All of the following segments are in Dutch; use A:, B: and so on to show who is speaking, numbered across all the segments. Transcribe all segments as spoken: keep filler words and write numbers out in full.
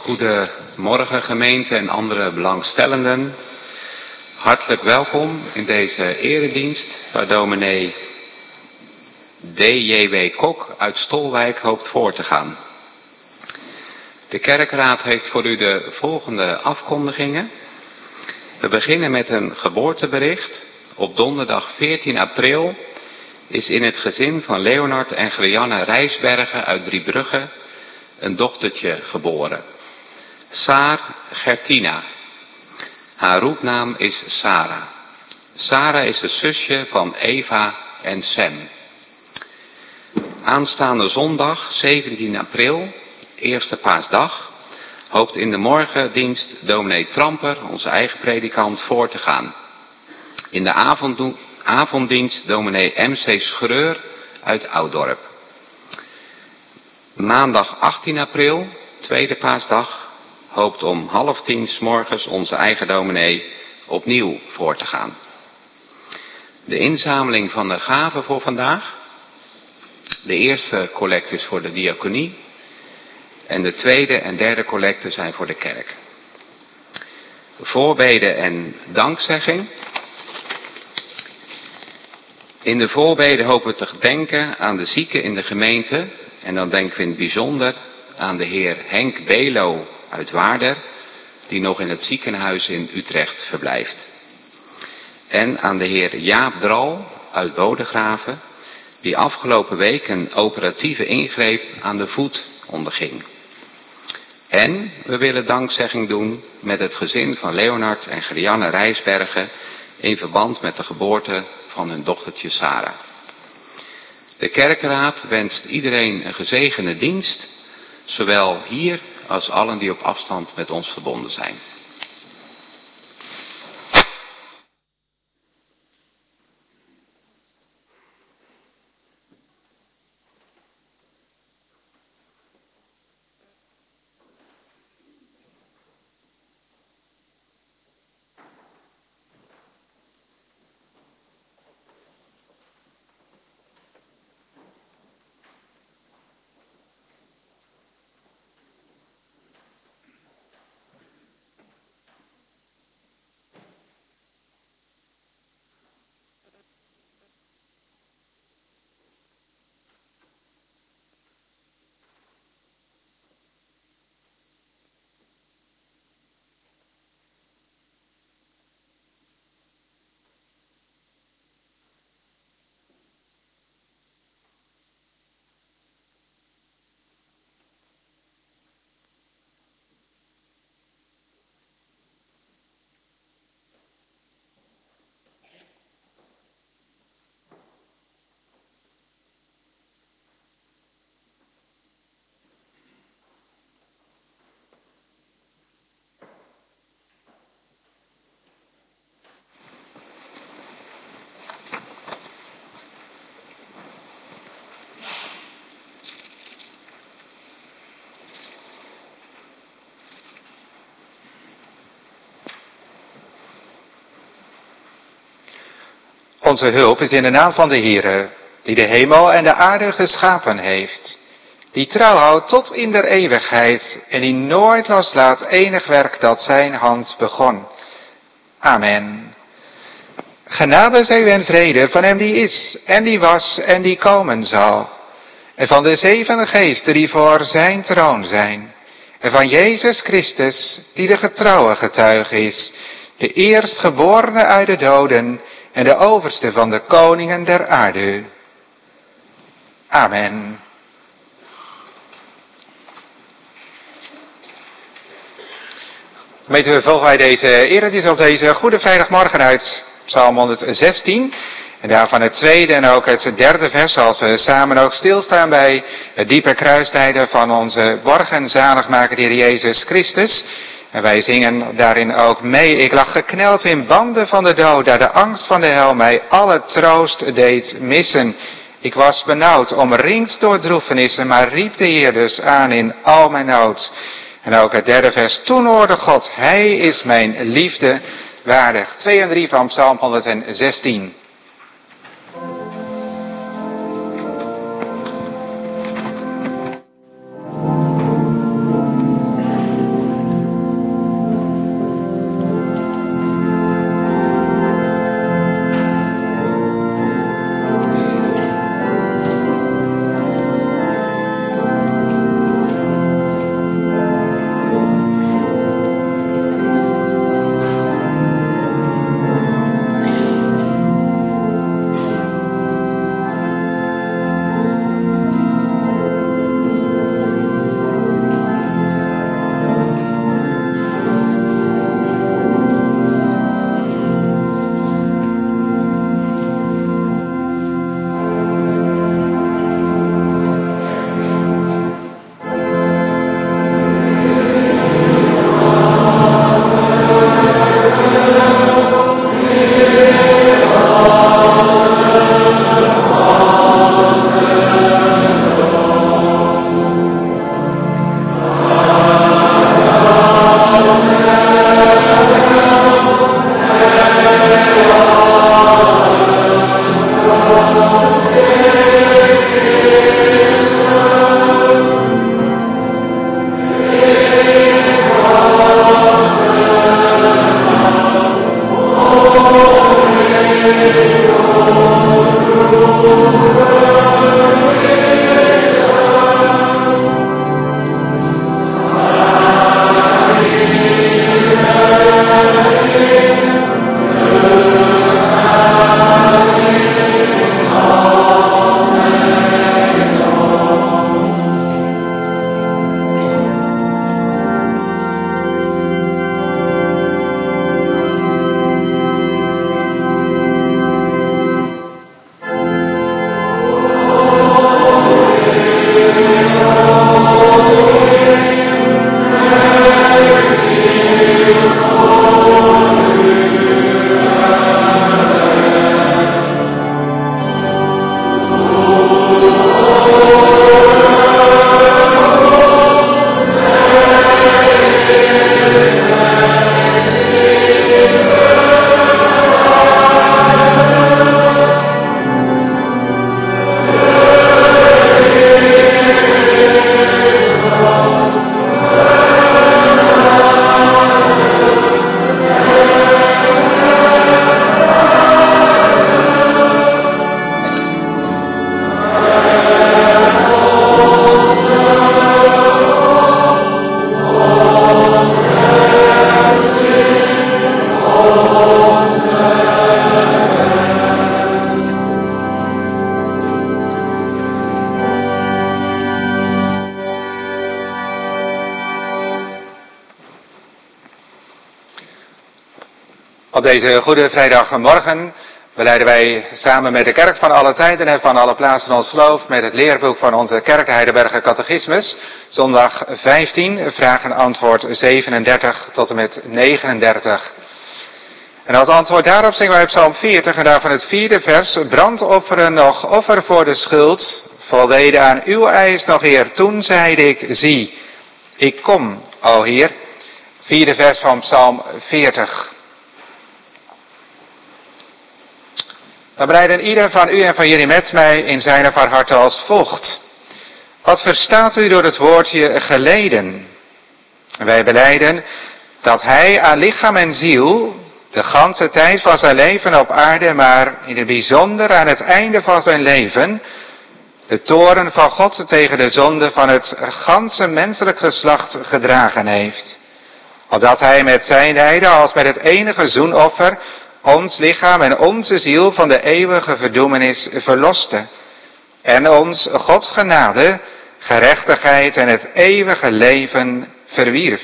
A: Goedemorgen gemeente en andere belangstellenden. Hartelijk welkom in deze eredienst waar dominee D J W Kok uit Stolwijk hoopt voor te gaan. De kerkraad heeft voor u de volgende afkondigingen. We beginnen met een geboortebericht. Op donderdag veertien april is in het gezin van Leonard en Grianne Rijsbergen uit Driebrugge een dochtertje geboren. Saar Gertina. Haar roepnaam is Sarah. Sarah is het zusje van Eva en Sam. Aanstaande zondag zeventien april, eerste paasdag, hoopt in de morgendienst dominee Tramper, onze eigen predikant, voor te gaan. In de avond, avonddienst dominee M C Schreur uit Ouddorp. Maandag achttien april, tweede paasdag, hoopt om half tien 's morgens onze eigen dominee opnieuw voor te gaan. De inzameling van de gaven voor vandaag. De eerste collecte is voor de diaconie. En de tweede en derde collecte zijn voor de kerk. Voorbeden en dankzegging. In de voorbeden hopen we te gedenken aan de zieken in de gemeente. En dan denken we in het bijzonder aan de heer Henk Belo uit Waarder, die nog in het ziekenhuis in Utrecht verblijft. En aan de heer Jaap Dral uit Bodegraven, die afgelopen week een operatieve ingreep aan de voet onderging. En we willen dankzegging doen met het gezin van Leonard en Grianne Rijsbergen in verband met de geboorte van hun dochtertje Sarah. De kerkraad wenst iedereen een gezegende dienst, zowel hier als allen die op afstand met ons verbonden zijn.
B: Onze hulp is in de naam van de Heere, die de hemel en de aarde geschapen heeft, die trouw houdt tot in der eeuwigheid en die nooit loslaat enig werk dat zijn hand begon. Amen. Genade zij u en vrede van hem die is en die was en die komen zal, en van de zeven geesten die voor zijn troon zijn, en van Jezus Christus die de getrouwe getuige is, de eerstgeborene uit de doden en de overste van de koningen der aarde. Amen. Gemeente, volgen wij deze eredienst op deze Goede Vrijdagmorgen uit Psalm honderdzestien. En daarvan het tweede en ook het derde vers, als we samen ook stilstaan bij het diepe kruislijden van onze borg en zaligmaker, de Heer Jezus Christus. En wij zingen daarin ook mee. Ik lag gekneld in banden van de dood, daar de angst van de hel mij alle troost deed missen. Ik was benauwd, omringd door droefenissen, maar riep de Heer dus aan in al mijn nood. En ook het derde vers, toen hoorde God, Hij is mijn liefde waardig. twee en drie van Psalm honderdzestien. Op deze goede vrijdagmorgen beleiden wij samen met de kerk van alle tijden en van alle plaatsen ons geloof met het leerboek van onze kerk Heidelberger Catechismus. Zondag vijftien, vraag en antwoord zevenendertig tot en met negenendertig. En als antwoord daarop zingen wij Psalm veertig en daarvan het vierde vers. Brandofferen nog offer voor de schuld, voldeden aan uw eis nog eer. Toen zeide ik, zie, ik kom, o Heer. Het vierde vers van Psalm veertig. Dan bereiden ieder van u en van jullie met mij in zijn of haar harte als volgt. Wat verstaat u door het woordje geleden? Wij belijden dat hij aan lichaam en ziel de ganse tijd van zijn leven op aarde, maar in het bijzonder aan het einde van zijn leven, de toorn van God tegen de zonde van het ganse menselijk geslacht gedragen heeft. Opdat hij met zijn lijden als met het enige zoenoffer ons lichaam en onze ziel van de eeuwige verdoemenis verloste. En ons Gods genade, gerechtigheid en het eeuwige leven verwierf.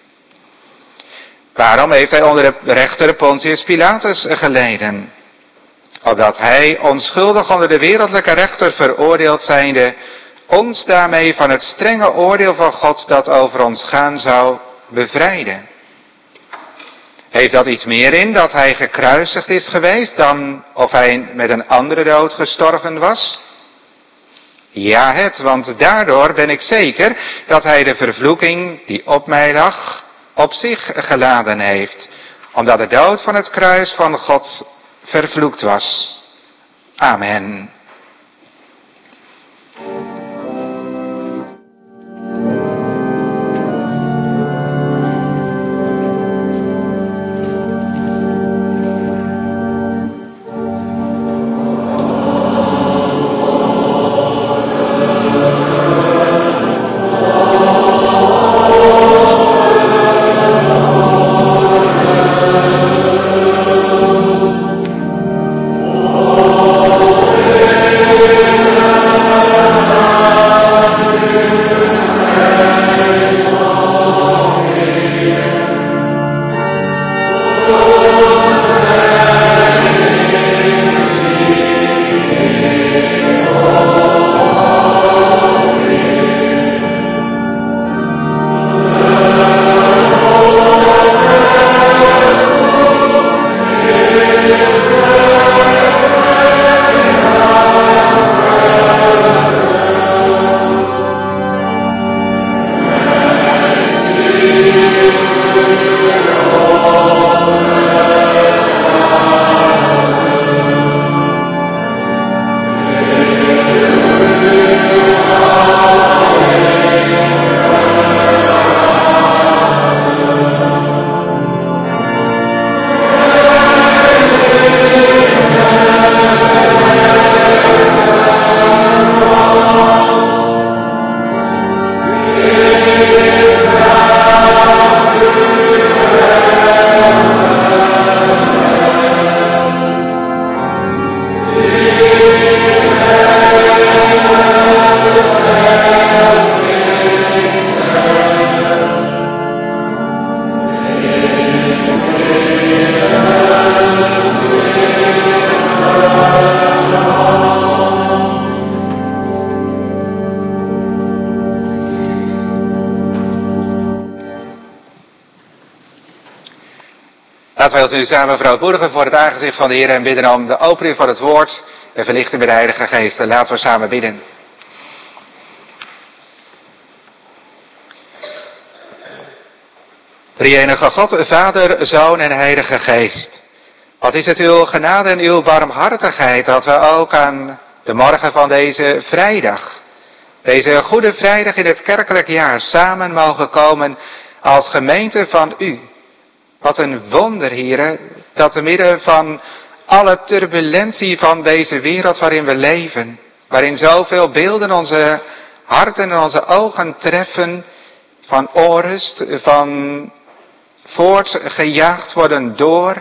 B: Waarom heeft hij onder de rechter Pontius Pilatus geleden? Opdat hij, onschuldig onder de wereldlijke rechter veroordeeld zijnde, ons daarmee van het strenge oordeel van God dat over ons gaan zou, bevrijden. Heeft dat iets meer in dat hij gekruisigd is geweest dan of hij met een andere dood gestorven was? Ja, het, want daardoor ben ik zeker dat hij de vervloeking die op mij lag, op zich geladen heeft, omdat de dood van het kruis van God vervloekt was. Amen. Laten wij ons nu samen verootmoedigen voor het aangezicht van de Heer en bidden om de opening van het woord en verlichting met de Heilige Geest. Laten we samen bidden. Drie-enige God, Vader, Zoon en Heilige Geest. Wat is het uw genade en uw barmhartigheid dat we ook aan de morgen van deze vrijdag, deze goede vrijdag in het kerkelijk jaar, samen mogen komen als gemeente van u. Wat een wonder, Heere, dat te midden van alle turbulentie van deze wereld waarin we leven, waarin zoveel beelden onze harten en onze ogen treffen, van onrust, van voortgejaagd worden door,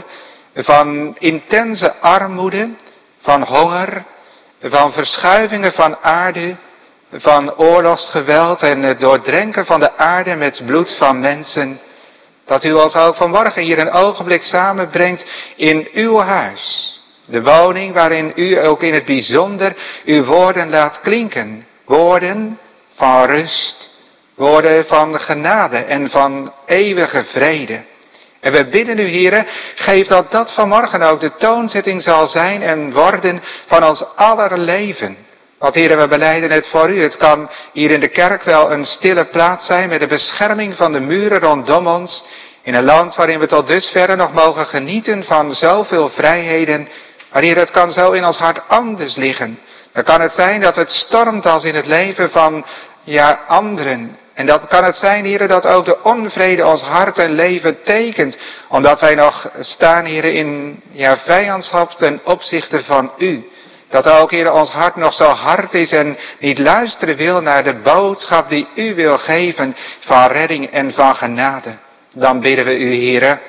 B: van intense armoede, van honger, van verschuivingen van aarde, van oorlogsgeweld en het doordrenken van de aarde met bloed van mensen, dat u ons ook vanmorgen hier een ogenblik samenbrengt in uw huis. De woning waarin u ook in het bijzonder uw woorden laat klinken. Woorden van rust, woorden van genade en van eeuwige vrede. En we bidden u, Heere, geef dat dat vanmorgen ook de toonzetting zal zijn en worden van ons aller leven. Want Heere, we belijden het voor u. Het kan hier in de kerk wel een stille plaats zijn met de bescherming van de muren rondom ons. In een land waarin we tot dusverre nog mogen genieten van zoveel vrijheden. Maar Heere, het kan zo in ons hart anders liggen. Dan kan het zijn dat het stormt als in het leven van ja, anderen. En dat kan het zijn, Heere, dat ook de onvrede ons hart en leven tekent. Omdat wij nog staan, Heere, in ja, vijandschap ten opzichte van u. Dat ook, Heere, ons hart nog zo hard is en niet luisteren wil naar de boodschap die u wil geven van redding en van genade. Dan bidden we u, Heere,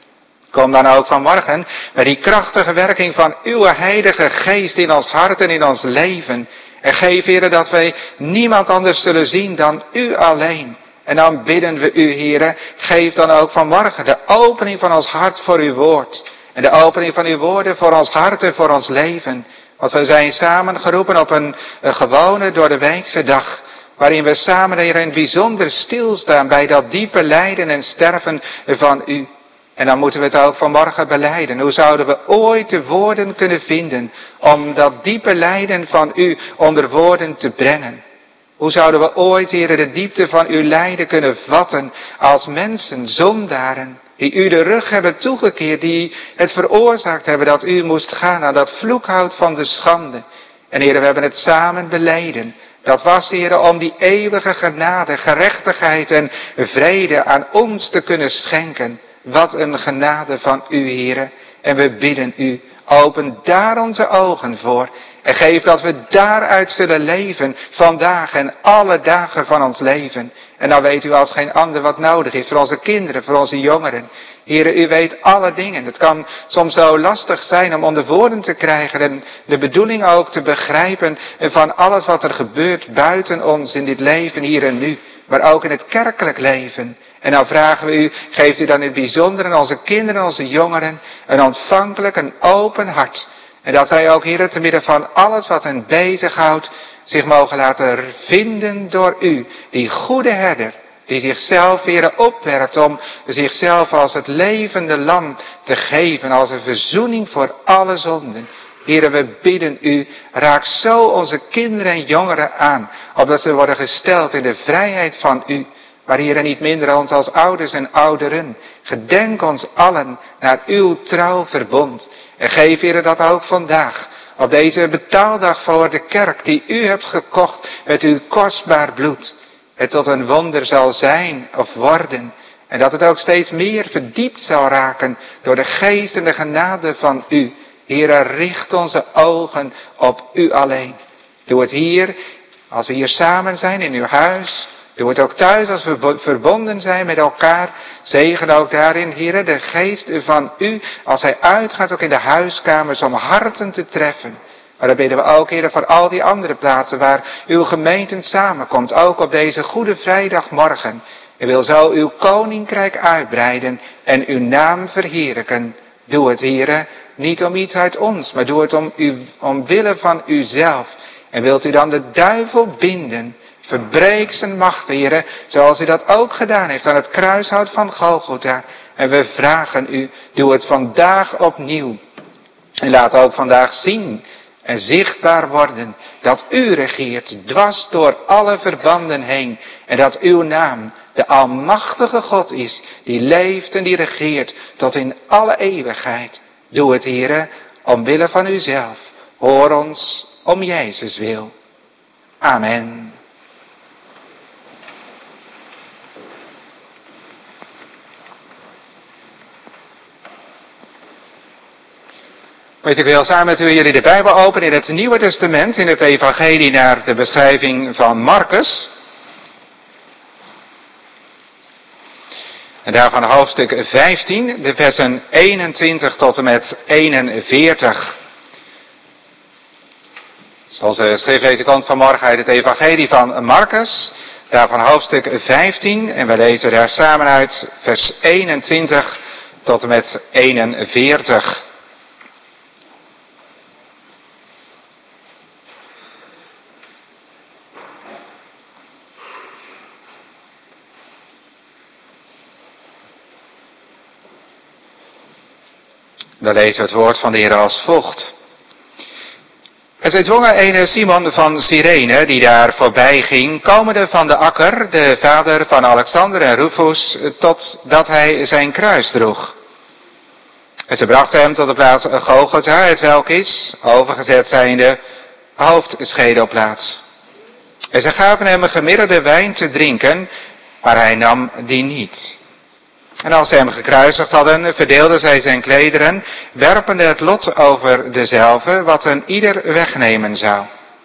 B: kom dan ook vanmorgen met die krachtige werking van uw Heilige Geest in ons hart en in ons leven. En geef, Heere, dat wij niemand anders zullen zien dan u alleen. En dan bidden we u, Heere, geef dan ook vanmorgen de opening van ons hart voor uw woord. En de opening van uw woorden voor ons hart en voor ons leven. Want we zijn samen geroepen op een, een gewone doordeweekse dag, waarin we samen, Heere, in het bijzonder stilstaan bij dat diepe lijden en sterven van u. En dan moeten we het ook vanmorgen belijden. Hoe zouden we ooit de woorden kunnen vinden om dat diepe lijden van u onder woorden te brengen? Hoe zouden we ooit, Heere, de diepte van uw lijden kunnen vatten als mensen, zondaren, die u de rug hebben toegekeerd, die het veroorzaakt hebben dat u moest gaan aan dat vloekhout van de schande. En Heere, we hebben het samen beleden. Dat was, Heere, om die eeuwige genade, gerechtigheid en vrede aan ons te kunnen schenken. Wat een genade van u, Heere. En we bidden u, open daar onze ogen voor. En geef dat we daaruit zullen leven, vandaag en alle dagen van ons leven. En dan weet u als geen ander wat nodig is voor onze kinderen, voor onze jongeren. Heere, u weet alle dingen. Het kan soms zo lastig zijn om onder woorden te krijgen en de bedoeling ook te begrijpen van alles wat er gebeurt buiten ons in dit leven hier en nu. Maar ook in het kerkelijk leven. En dan vragen we u, geeft u dan in het bijzonder aan onze kinderen en onze jongeren een ontvankelijk, een open hart. En dat zij ook, Heere, te midden van alles wat hen bezighoudt, zich mogen laten vinden door u, die goede herder, die zichzelf, Heere, opwerpt om zichzelf als het levende lam te geven, als een verzoening voor alle zonden. Heere, we bidden u, raak zo onze kinderen en jongeren aan, opdat ze worden gesteld in de vrijheid van u. Maar Heere, niet minder ons als ouders en ouderen. Gedenk ons allen naar uw trouw verbond. En geef, Heere, dat ook vandaag, op deze betaaldag voor de kerk, die u hebt gekocht met uw kostbaar bloed, het tot een wonder zal zijn of worden. En dat het ook steeds meer verdiept zal raken door de geest en de genade van u. Heere, richt onze ogen op u alleen. Doe het hier, als we hier samen zijn in uw huis. Doe het ook thuis als we verbonden zijn met elkaar. Zegen ook daarin, Heere, de geest van u, als hij uitgaat ook in de huiskamers om harten te treffen. Maar dan bidden we ook, Heere, voor al die andere plaatsen waar uw gemeente samenkomt. Ook op deze goede vrijdagmorgen. U wil zo uw koninkrijk uitbreiden en uw naam verheerlijken. Doe het, Heere, niet om iets uit ons, maar doe het om u, omwille van uzelf. En wilt u dan de duivel binden? Verbreek zijn macht, Heere, zoals u dat ook gedaan heeft aan het kruishout van Golgotha. En we vragen u, doe het vandaag opnieuw. En laat ook vandaag zien en zichtbaar worden dat u regeert dwars door alle verbanden heen. En dat uw naam de almachtige God is, die leeft en die regeert tot in alle eeuwigheid. Doe het, Heere, omwille van uzelf. Hoor ons om Jezus wil. Amen. Weet ik wil samen met u jullie de Bijbel openen in het Nieuwe Testament, in het Evangelie naar de beschrijving van Marcus. En daarvan hoofdstuk vijftien, de versen eenentwintig tot en met eenenveertig. Zoals de schriftlezing komt vanmorgen uit het Evangelie van Marcus, daarvan hoofdstuk vijftien. En we lezen daar samen uit vers eenentwintig tot en met eenenveertig. Dan lezen we het woord van de Heer als volgt. En zij dwongen een Simon van Cyrene, die daar voorbij ging, komende van de akker, de vader van Alexander en Rufus, totdat hij zijn kruis droeg. En ze brachten hem tot de plaats Golgotha, het welk is, overgezet zijnde, hoofdschedelplaats. En ze gaven hem een gemiddelde wijn te drinken, maar hij nam die niet. En als ze hem gekruisigd hadden, verdeelden zij zijn klederen, werpende het lot over dezelve, wat een ieder wegnemen zou.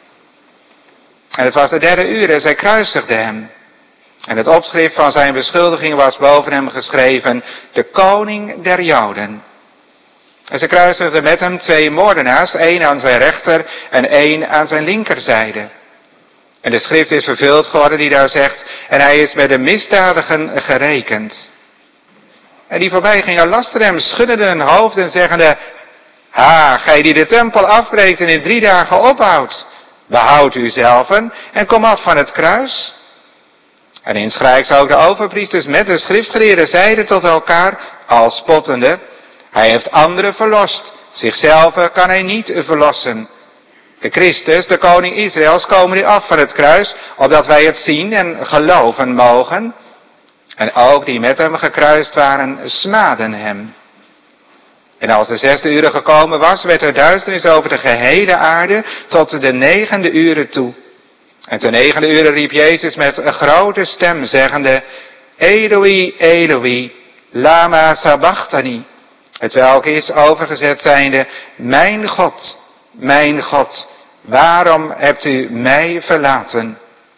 B: En het was de derde uur en zij kruisigden hem. En het opschrift van zijn beschuldiging was boven hem geschreven, de koning der Joden. En ze kruisigden met hem twee moordenaars, één aan zijn rechter en één aan zijn linkerzijde. En de schrift is vervuld geworden die daar zegt, en hij is met de misdadigen gerekend. En die voorbij gingen lasterden hem, schuddeden hun hoofd en zeggende, ha, gij die de tempel afbreekt en in drie dagen ophoudt, behoud u zelven en kom af van het kruis. En insgelijks ook de overpriesters met de schriftgeleerden zeiden tot elkaar, al spottende, hij heeft anderen verlost, zichzelf kan hij niet verlossen. De Christus, de koning Israëls, komen nu af van het kruis, opdat wij het zien en geloven mogen. En ook die met hem gekruist waren, smaadden hem. En als de zesde uur gekomen was, werd er duisternis over de gehele aarde tot de negende uren toe. En ten negende uren riep Jezus met een grote stem, zeggende, Eloi, Eloi, lama sabachthani. Het welk is overgezet zijnde, mijn God, mijn God, waarom hebt u mij verlaten?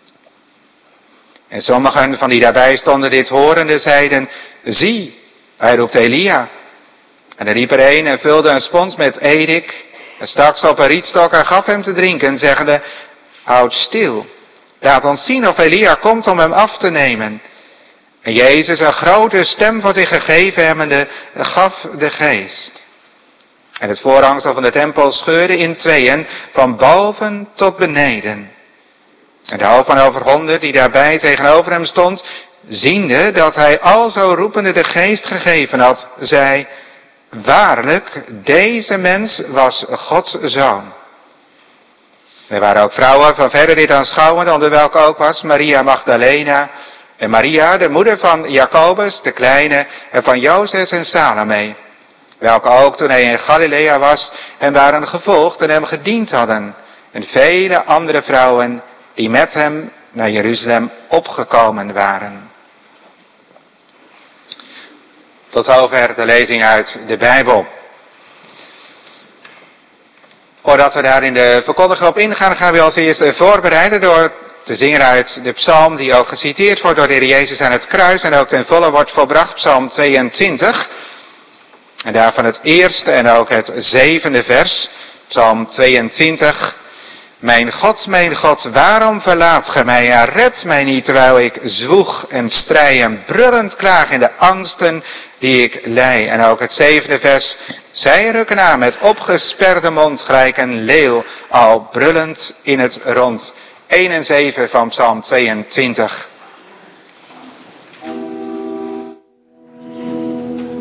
B: En sommigen van die daarbij stonden dit horende zeiden, zie, hij roept Elia. En er riep er een en vulde een spons met edik, en stak ze op een rietstok en gaf hem te drinken, zeggende, houd stil, laat ons zien of Elia komt om hem af te nemen. En Jezus, een grote stem voor zich gegeven hebbende, gaf de geest. En het voorhangsel van de tempel scheurde in tweeën, van boven tot beneden. En de hoofdman over honderd, die daarbij tegenover hem stond, ziende dat hij alzo roepende de geest gegeven had, zei, waarlijk, deze mens was Gods zoon. Er waren ook vrouwen van verder dit aanschouwend, onder welke ook was Maria Magdalena en Maria, de moeder van Jacobus, de kleine, en van Jozef en Salome, welke ook toen hij in Galilea was, hem waren gevolgd en hem gediend hadden, en vele andere vrouwen die met hem naar Jeruzalem opgekomen waren. Tot zover de lezing uit de Bijbel. Voordat we daar in de verkondiging op ingaan, gaan we als eerste voorbereiden door te zingen uit de psalm die ook geciteerd wordt door de Heer Jezus aan het kruis en ook ten volle wordt volbracht, psalm tweeëntwintig. En daarvan het eerste en ook het zevende vers, psalm tweeëntwintig. Mijn God, mijn God, waarom verlaat ge mij en redt mij niet, terwijl ik zwoeg en strijd en brullend klaag in de angsten die ik lei. En ook het zevende vers, zij rukken aan met opgesperde mond, gelijk een leeuw, al brullend in het rond. één en zeven van psalm tweeëntwintig.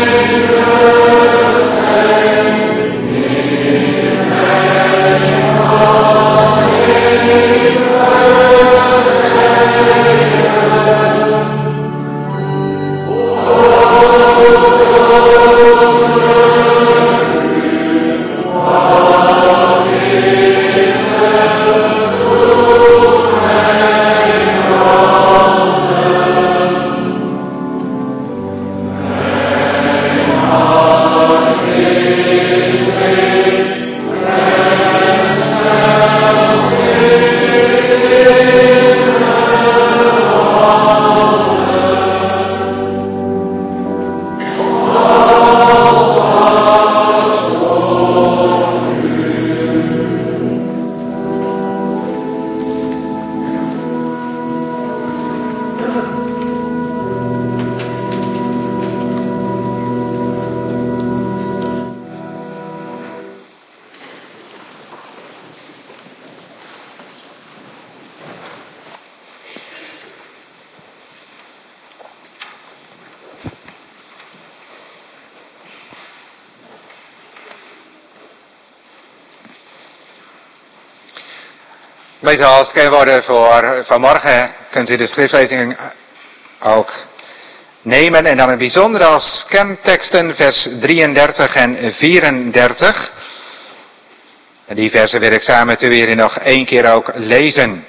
B: Weet als kenwoorden voor vanmorgen kunt u de schriftlezing ook nemen. En dan in het bijzonder als kenteksten vers drieëndertig en vierendertig. En die versen wil ik samen met u weer nog één keer ook lezen.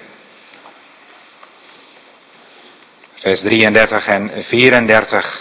B: Vers drieëndertig en vierendertig.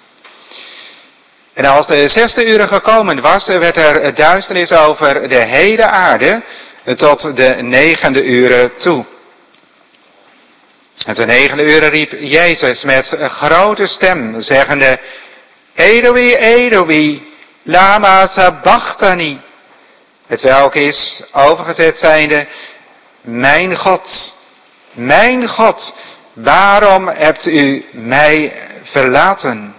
B: En als de zesde uren gekomen was, werd er duisternis over de hele aarde tot de negende uren toe. En ten negende uren riep Jezus met een grote stem, zeggende, Eloi, Eloi, lama sabachthani. Het welk is, overgezet zijnde, mijn God, mijn God, waarom hebt u mij verlaten?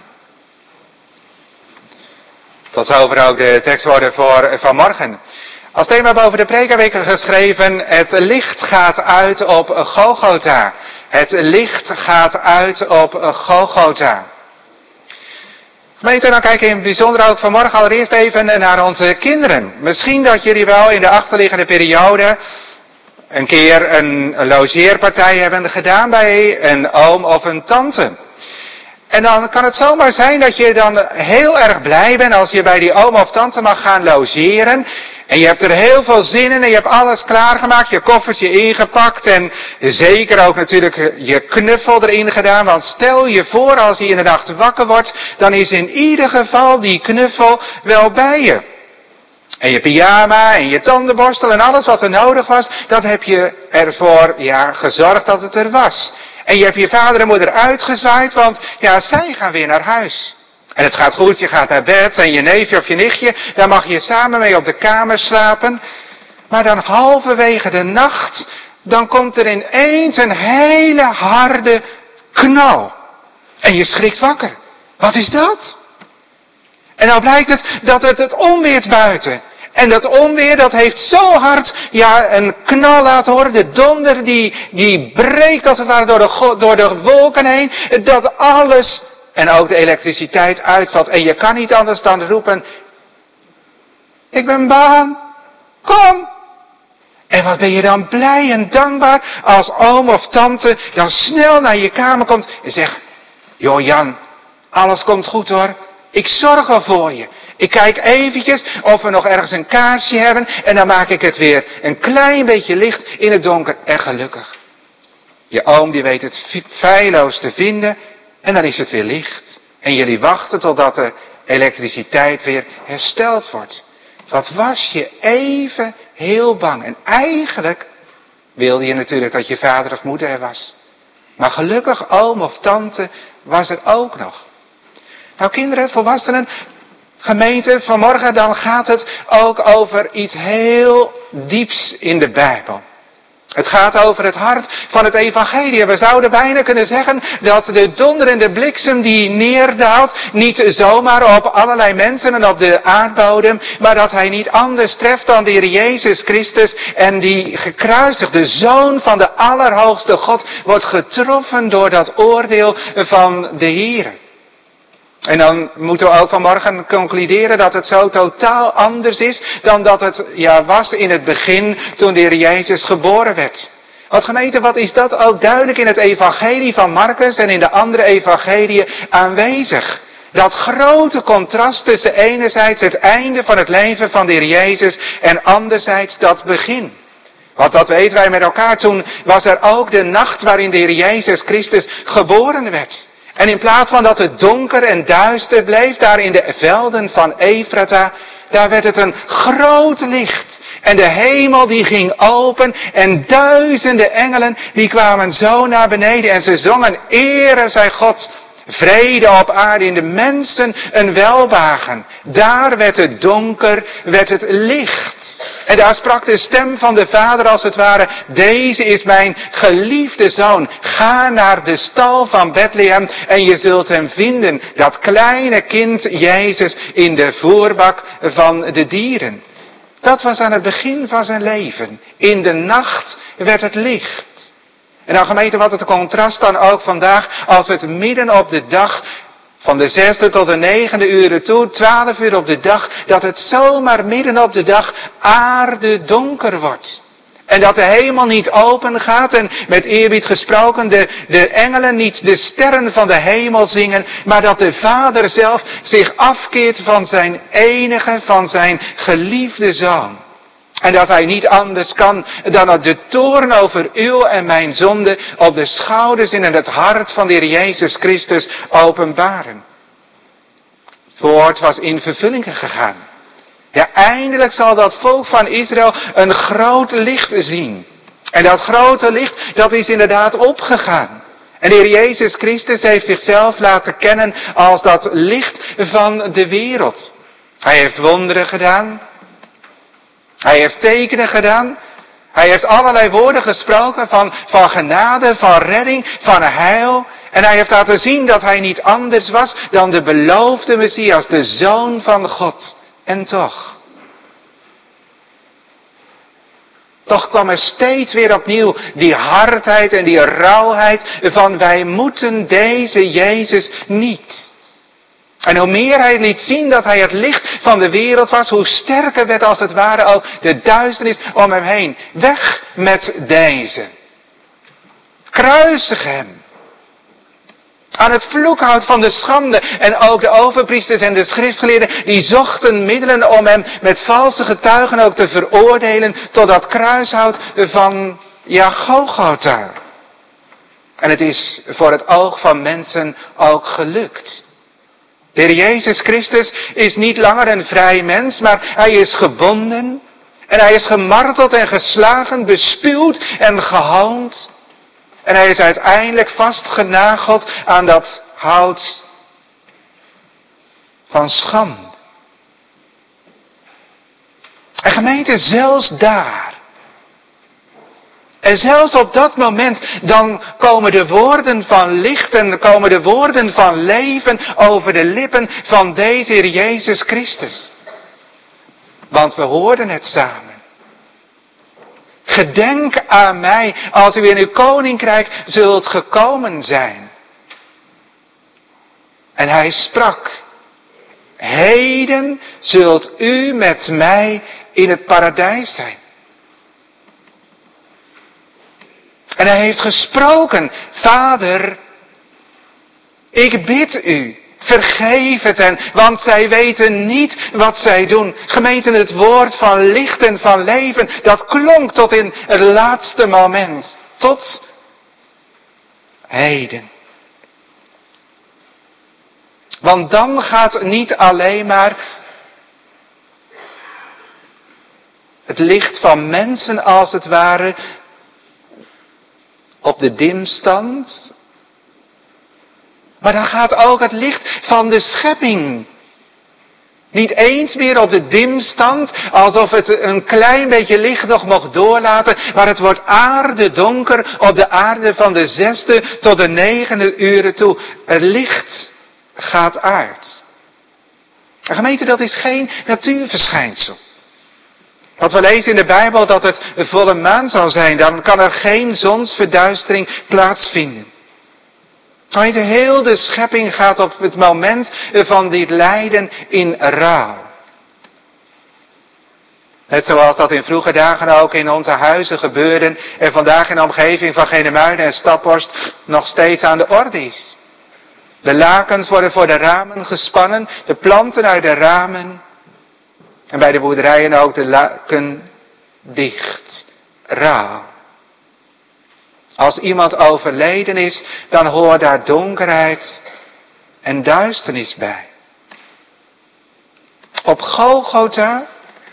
B: Tot zover ook de tekstwoorden voor vanmorgen. Als thema boven de prekerweek geschreven, het licht gaat uit op Golgotha. Het licht gaat uit op Golgotha. Gemeente, dan kijken we in het bijzonder ook vanmorgen allereerst even naar onze kinderen. Misschien dat jullie wel in de achterliggende periode een keer een logeerpartij hebben gedaan bij een oom of een tante. En dan kan het zomaar zijn dat je dan heel erg blij bent als je bij die oom of tante mag gaan logeren. En je hebt er heel veel zin in en je hebt alles klaargemaakt, je koffertje ingepakt en zeker ook natuurlijk je knuffel erin gedaan. Want stel je voor als je in de nacht wakker wordt, dan is in ieder geval die knuffel wel bij je. En je pyjama en je tandenborstel en alles wat er nodig was, dat heb je ervoor ja, gezorgd dat het er was. En je hebt je vader en moeder uitgezwaaid, want ja, zij gaan weer naar huis. En het gaat goed, je gaat naar bed en je neefje of je nichtje, daar mag je samen mee op de kamer slapen. Maar dan halverwege de nacht, dan komt er ineens een hele harde knal. En je schrikt wakker. Wat is dat? En dan blijkt het dat het het onweert buiten. En dat onweer, dat heeft zo hard, ja, een knal laten horen. De donder, die, die breekt als het ware door de, door de wolken heen. Dat alles, en ook de elektriciteit uitvalt. En je kan niet anders dan roepen, ik ben bang, kom. En wat ben je dan blij en dankbaar als oom of tante dan snel naar je kamer komt en zegt, joh Jan, alles komt goed hoor. Ik zorg al voor je. Ik kijk eventjes of we nog ergens een kaarsje hebben en dan maak ik het weer een klein beetje licht in het donker en gelukkig. Je oom die weet het feilloos te vinden en dan is het weer licht. En jullie wachten totdat de elektriciteit weer hersteld wordt. Wat was je even heel bang. En eigenlijk wilde je natuurlijk dat je vader of moeder er was. Maar gelukkig oom of tante was er ook nog. Nou kinderen, volwassenen, gemeente, vanmorgen dan gaat het ook over iets heel dieps in de Bijbel. Het gaat over het hart van het evangelie. We zouden bijna kunnen zeggen dat de donder en de bliksem die neerdaalt niet zomaar op allerlei mensen en op de aardbodem, maar dat hij niet anders treft dan de Heer Jezus Christus en die gekruisigde Zoon van de Allerhoogste God wordt getroffen door dat oordeel van de Heer. En dan moeten we ook vanmorgen concluderen dat het zo totaal anders is dan dat het ja, was in het begin toen de Heer Jezus geboren werd. Want gemeente, wat is dat ook duidelijk in het evangelie van Marcus en in de andere evangeliën aanwezig. Dat grote contrast tussen enerzijds het einde van het leven van de Heer Jezus en anderzijds dat begin. Want dat weten wij met elkaar, toen was er ook de nacht waarin de Heer Jezus Christus geboren werd. En in plaats van dat het donker en duister bleef, daar in de velden van Efrata, daar werd het een groot licht. En de hemel die ging open en duizenden engelen die kwamen zo naar beneden en ze zongen, Ere zij God, vrede op aarde in de mensen een welbehagen. Daar werd het donker, werd het licht. En daar sprak de stem van de Vader als het ware, deze is mijn geliefde zoon. Ga naar de stal van Bethlehem en je zult hem vinden, dat kleine kind Jezus in de voerbak van de dieren. Dat was aan het begin van zijn leven. In de nacht werd het licht. En dan gemeente, wat het contrast dan ook vandaag, als het midden op de dag, van de zesde tot de negende uren toe, twaalf uur op de dag, dat het zomaar midden op de dag aarde donker wordt. En dat de hemel niet open gaat en met eerbied gesproken de, de engelen niet de sterren van de hemel zingen, maar dat de Vader zelf zich afkeert van zijn enige, van zijn geliefde zoon. En dat hij niet anders kan dan de toorn over uw en mijn zonde op de schouders en in het hart van de Heer Jezus Christus openbaren. Het woord was in vervulling gegaan. Ja, eindelijk zal dat volk van Israël een groot licht zien. En dat grote licht, dat is inderdaad opgegaan. En de Heer Jezus Christus heeft zichzelf laten kennen als dat licht van de wereld. Hij heeft wonderen gedaan. Hij heeft tekenen gedaan. Hij heeft allerlei woorden gesproken van, van genade, van redding, van heil. En hij heeft laten zien dat hij niet anders was dan de beloofde Messias, de Zoon van God. En toch. Toch kwam er steeds weer opnieuw die hardheid en die rauwheid van wij moeten deze Jezus niet. En hoe meer hij liet zien dat hij het licht van de wereld was, hoe sterker werd als het ware ook de duisternis om hem heen. Weg met deze. Kruisig hem. Aan het vloekhout van de schande. En ook de overpriesters en de schriftgeleerden, die zochten middelen om hem met valse getuigen ook te veroordelen tot dat kruishout van, ja, Golgotha. En het is voor het oog van mensen ook gelukt. De Heer Jezus Christus is niet langer een vrij mens, maar hij is gebonden. En hij is gemarteld en geslagen, bespuwd en gehoond. En hij is uiteindelijk vastgenageld aan dat hout van schande. En gemeente, zelfs daar. En zelfs op dat moment, dan komen de woorden van licht en komen de woorden van leven over de lippen van deze Heer Jezus Christus. Want we hoorden het samen. Gedenk aan mij als u in uw koninkrijk zult gekomen zijn. En hij sprak. Heden zult u met mij in het paradijs zijn. En hij heeft gesproken. Vader, ik bid u. Vergeef het hen, want zij weten niet wat zij doen. Gemeente, het woord van licht en van leven, dat klonk tot in het laatste moment. Tot heden. Want dan gaat niet alleen maar het licht van mensen als het ware op de dimstand. Maar dan gaat ook het licht van de schepping niet eens meer op de dimstand, alsof het een klein beetje licht nog mocht doorlaten, maar het wordt aardedonker op de aarde van de zesde tot de negende uren toe. Het licht gaat uit. En gemeente, dat is geen natuurverschijnsel. Wat we lezen in de Bijbel dat het een volle maan zal zijn, dan kan er geen zonsverduistering plaatsvinden. Weet je, heel de schepping gaat op het moment van dit lijden in rouw. Net zoals dat in vroege dagen ook in onze huizen gebeurde en vandaag in de omgeving van Genemuiden en Staphorst nog steeds aan de orde is. De lakens worden voor de ramen gespannen, de planten uit de ramen en bij de boerderijen ook de laken dicht. Rouw. Als iemand overleden is, dan hoort daar donkerheid en duisternis bij. Op Golgotha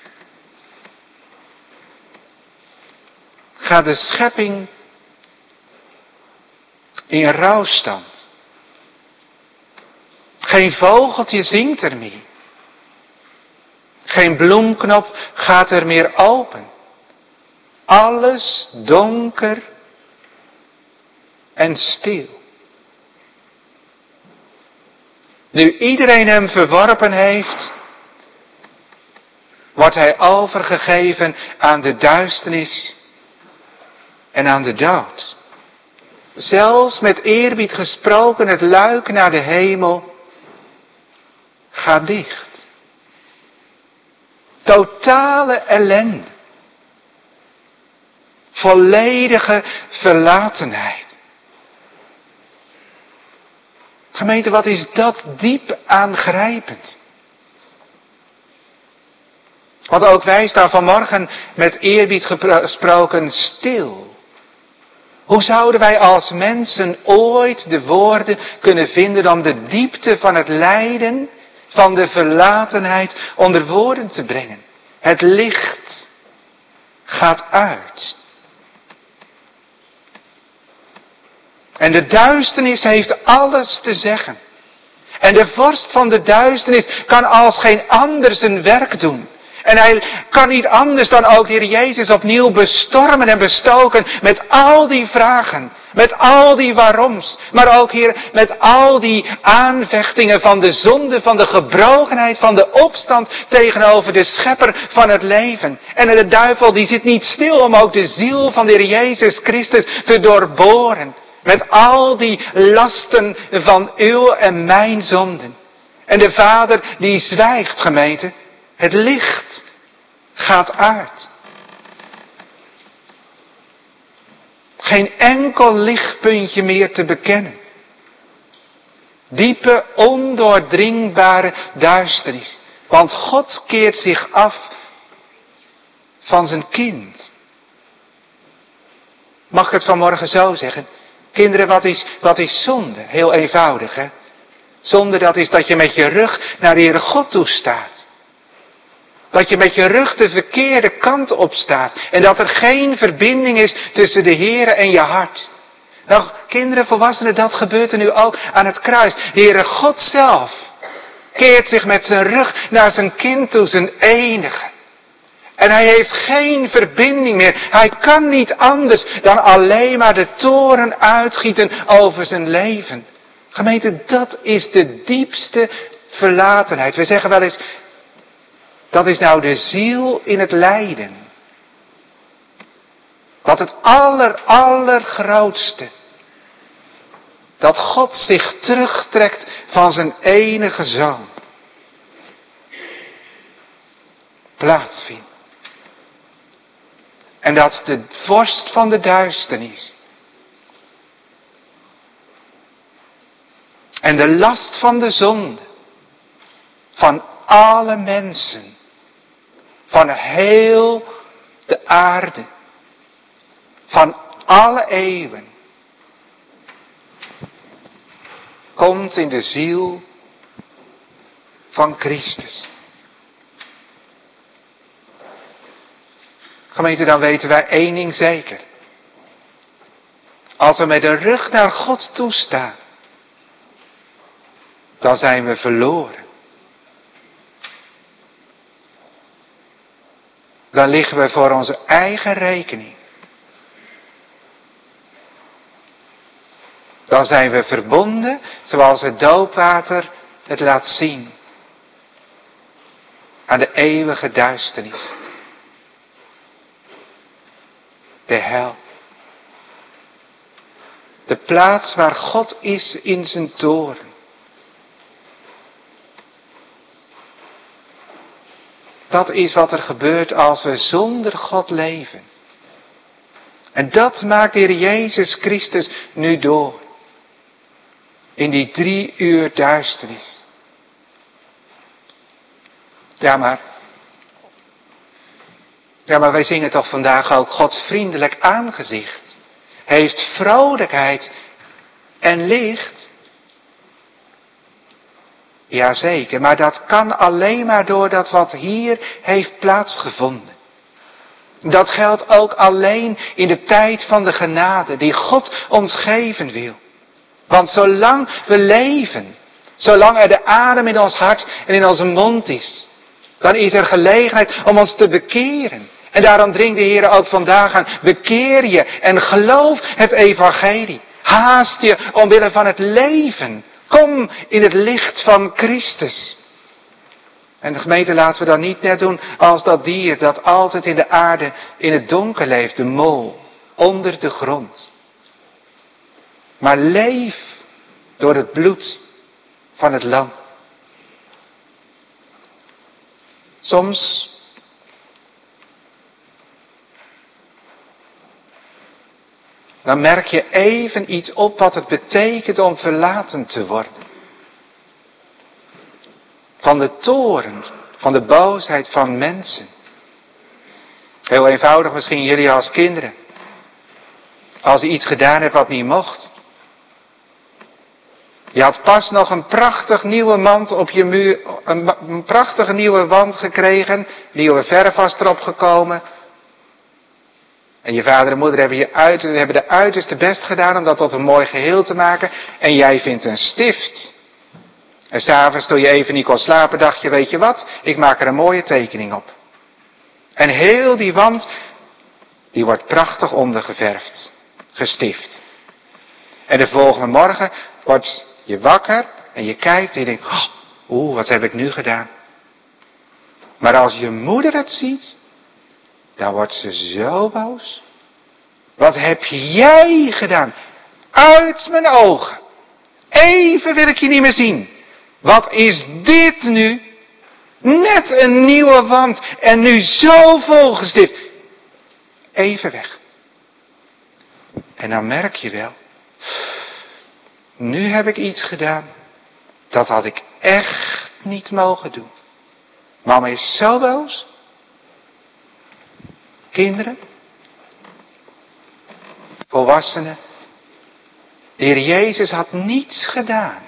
B: gaat de schepping in rouwstand. Geen vogeltje zingt er meer. Geen bloemknop gaat er meer open. Alles donker en stil. Nu iedereen hem verworpen heeft, wordt hij overgegeven aan de duisternis en aan de dood. Zelfs met eerbied gesproken, het luik naar de hemel gaat dicht. Totale ellende. Volledige verlatenheid. Gemeente, wat is dat diep aangrijpend. Want ook wij staan vanmorgen met eerbied gesproken stil. Hoe zouden wij als mensen ooit de woorden kunnen vinden om de diepte van het lijden, van de verlatenheid onder woorden te brengen? Het licht gaat uit. En de duisternis heeft alles te zeggen. En de vorst van de duisternis kan als geen ander zijn werk doen. En hij kan niet anders dan ook Heer Jezus opnieuw bestormen en bestoken met al die vragen. Met al die waaroms. Maar ook Heer met al die aanvechtingen van de zonde, van de gebrokenheid, van de opstand tegenover de schepper van het leven. En de duivel die zit niet stil om ook de ziel van de Heer Jezus Christus te doorboren. Met al die lasten van uw en mijn zonden. En de Vader die zwijgt, gemeente. Het licht gaat uit. Geen enkel lichtpuntje meer te bekennen. Diepe, ondoordringbare duisternis. Want God keert zich af van zijn kind. Mag ik het vanmorgen zo zeggen? Kinderen, wat is, wat is zonde? Heel eenvoudig, hè? Zonde, dat is dat je met je rug naar de Heere God toe staat. Dat je met je rug de verkeerde kant op staat. En dat er geen verbinding is tussen de Heere en je hart. Nou, kinderen, volwassenen, dat gebeurt er nu ook aan het kruis. De Heere God zelf keert zich met zijn rug naar zijn kind toe, zijn enige. En hij heeft geen verbinding meer. Hij kan niet anders dan alleen maar de toren uitgieten over zijn leven. Gemeente, dat is de diepste verlatenheid. We zeggen wel eens, dat is nou de ziel in het lijden. Dat het aller, allergrootste. Dat God zich terugtrekt van zijn enige zoon. Plaatsvindt. En dat de vorst van de duisternis. En de last van de zonde. Van alle mensen. Van heel de aarde. Van alle eeuwen. Komt in de ziel van Christus. Gemeente, dan weten wij één ding zeker. Als we met de rug naar God toestaan, dan zijn we verloren. Dan liggen we voor onze eigen rekening. Dan zijn we verbonden, zoals het doopwater het laat zien, aan de eeuwige duisternis. De hel. De plaats waar God is in zijn toren. Dat is wat er gebeurt als we zonder God leven. En dat maakt de Heer Jezus Christus nu door. In die drie uur duisternis. Ja, maar... Ja, maar wij zingen toch vandaag ook Gods vriendelijk aangezicht. Heeft vrolijkheid en licht. Jazeker, maar dat kan alleen maar doordat wat hier heeft plaatsgevonden. Dat geldt ook alleen in de tijd van de genade die God ons geven wil. Want zolang we leven, zolang er de adem in ons hart en in onze mond is, dan is er gelegenheid om ons te bekeren. En daarom dringt de Heer ook vandaag aan, bekeer je en geloof het evangelie. Haast je omwille van het leven. Kom in het licht van Christus. En de gemeente laten we dan niet net doen als dat dier dat altijd in de aarde in het donker leeft, de mol, onder de grond. Maar leef door het bloed van het lam. Soms dan merk je even iets op wat het betekent om verlaten te worden. Van de toorn, van de boosheid van mensen. Heel eenvoudig misschien jullie als kinderen. Als je iets gedaan hebt wat niet mocht. Je had pas nog een prachtig nieuwe mand op je muur, een, een prachtige nieuwe wand gekregen. Nieuwe verf was erop gekomen. En je vader en moeder hebben, je uit, hebben de uiterste best gedaan om dat tot een mooi geheel te maken. En jij vindt een stift. En s'avonds toen je even niet kon slapen dacht je, weet je wat, ik maak er een mooie tekening op. En heel die wand, die wordt prachtig ondergeverfd, gestift. En de volgende morgen word je wakker en je kijkt en je denkt, oh, oeh, wat heb ik nu gedaan? Maar als je moeder het ziet, dan wordt ze zo boos. Wat heb jij gedaan? Uit mijn ogen. Even wil ik je niet meer zien. Wat is dit nu? Net een nieuwe wand en nu zo volgestift. Even weg. En dan merk je wel. Nu heb ik iets gedaan. Dat had ik echt niet mogen doen. Mama is zo boos. Kinderen. Volwassenen. De Heer Jezus had niets gedaan.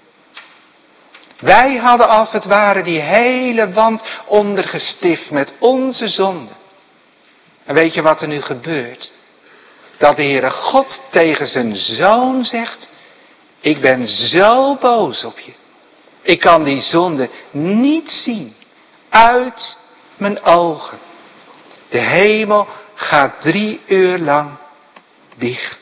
B: Wij hadden als het ware die hele wand ondergestift met onze zonde. En weet je wat er nu gebeurt? Dat de Heere God tegen zijn zoon zegt, ik ben zo boos op je. Ik kan die zonde niet zien. Uit mijn ogen. De hemel gaat drie uur lang dicht.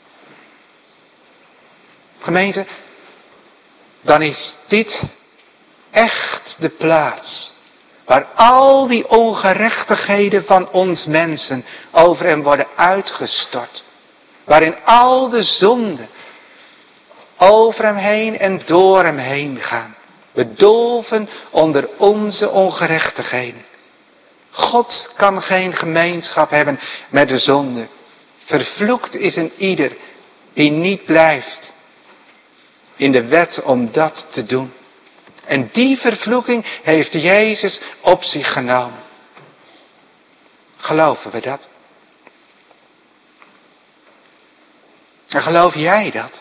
B: Gemeente, dan is dit echt de plaats waar al die ongerechtigheden van ons mensen over hem worden uitgestort. Waarin al de zonden over hem heen en door hem heen gaan. Bedolven onder onze ongerechtigheden. God kan geen gemeenschap hebben met de zonde. Vervloekt is een ieder die niet blijft in de wet om dat te doen. En die vervloeking heeft Jezus op zich genomen. Geloven we dat? En geloof jij dat?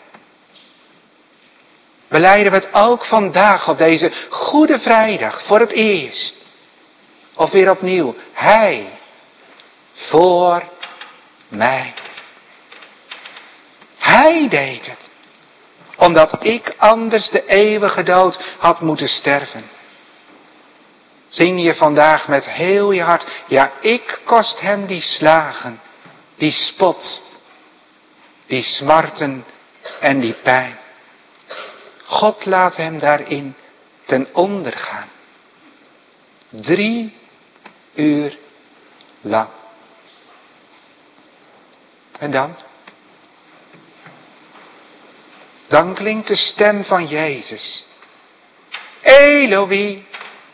B: Belijden we het ook vandaag op deze Goede Vrijdag voor het eerst? Of weer opnieuw, Hij voor mij. Hij deed het. Omdat ik anders de eeuwige dood had moeten sterven. Zing je vandaag met heel je hart. Ja, ik kost hem die slagen, die spot, die smarten en die pijn. God laat hem daarin ten onder gaan. Drie uur lang. En dan? dan klinkt de stem van Jezus. Eloi,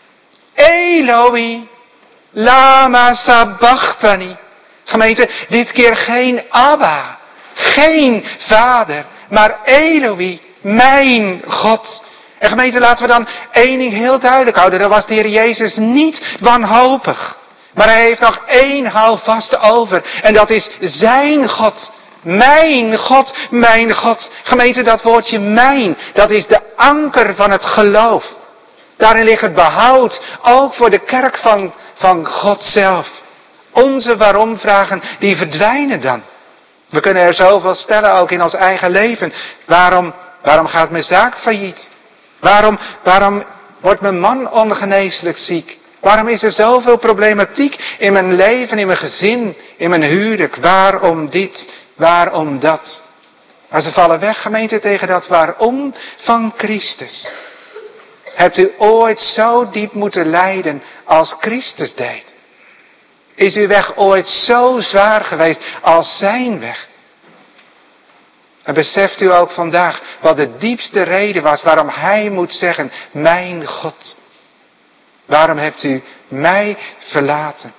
B: Eloi, lama sabachthani. Gemeente, dit keer geen Abba, geen Vader, maar Eloi, mijn God. En gemeente, laten we dan één ding heel duidelijk houden. Dan was de Heer Jezus niet wanhopig. Maar hij heeft nog één houvast over. En dat is zijn God. Mijn God, mijn God. Gemeente, dat woordje mijn, dat is de anker van het geloof. Daarin ligt het behoud, ook voor de kerk van, van God zelf. Onze waarom-vragen, die verdwijnen dan. We kunnen er zoveel stellen, ook in ons eigen leven. Waarom, waarom gaat mijn zaak failliet? Waarom, waarom wordt mijn man ongeneeslijk ziek? Waarom is er zoveel problematiek in mijn leven, in mijn gezin, in mijn huwelijk? Waarom dit? Waarom dat? Maar ze vallen weg, gemeente, tegen dat waarom van Christus. Hebt u ooit zo diep moeten lijden als Christus deed? Is uw weg ooit zo zwaar geweest als zijn weg? En beseft u ook vandaag wat de diepste reden was waarom hij moet zeggen, mijn God. Waarom hebt u mij verlaten?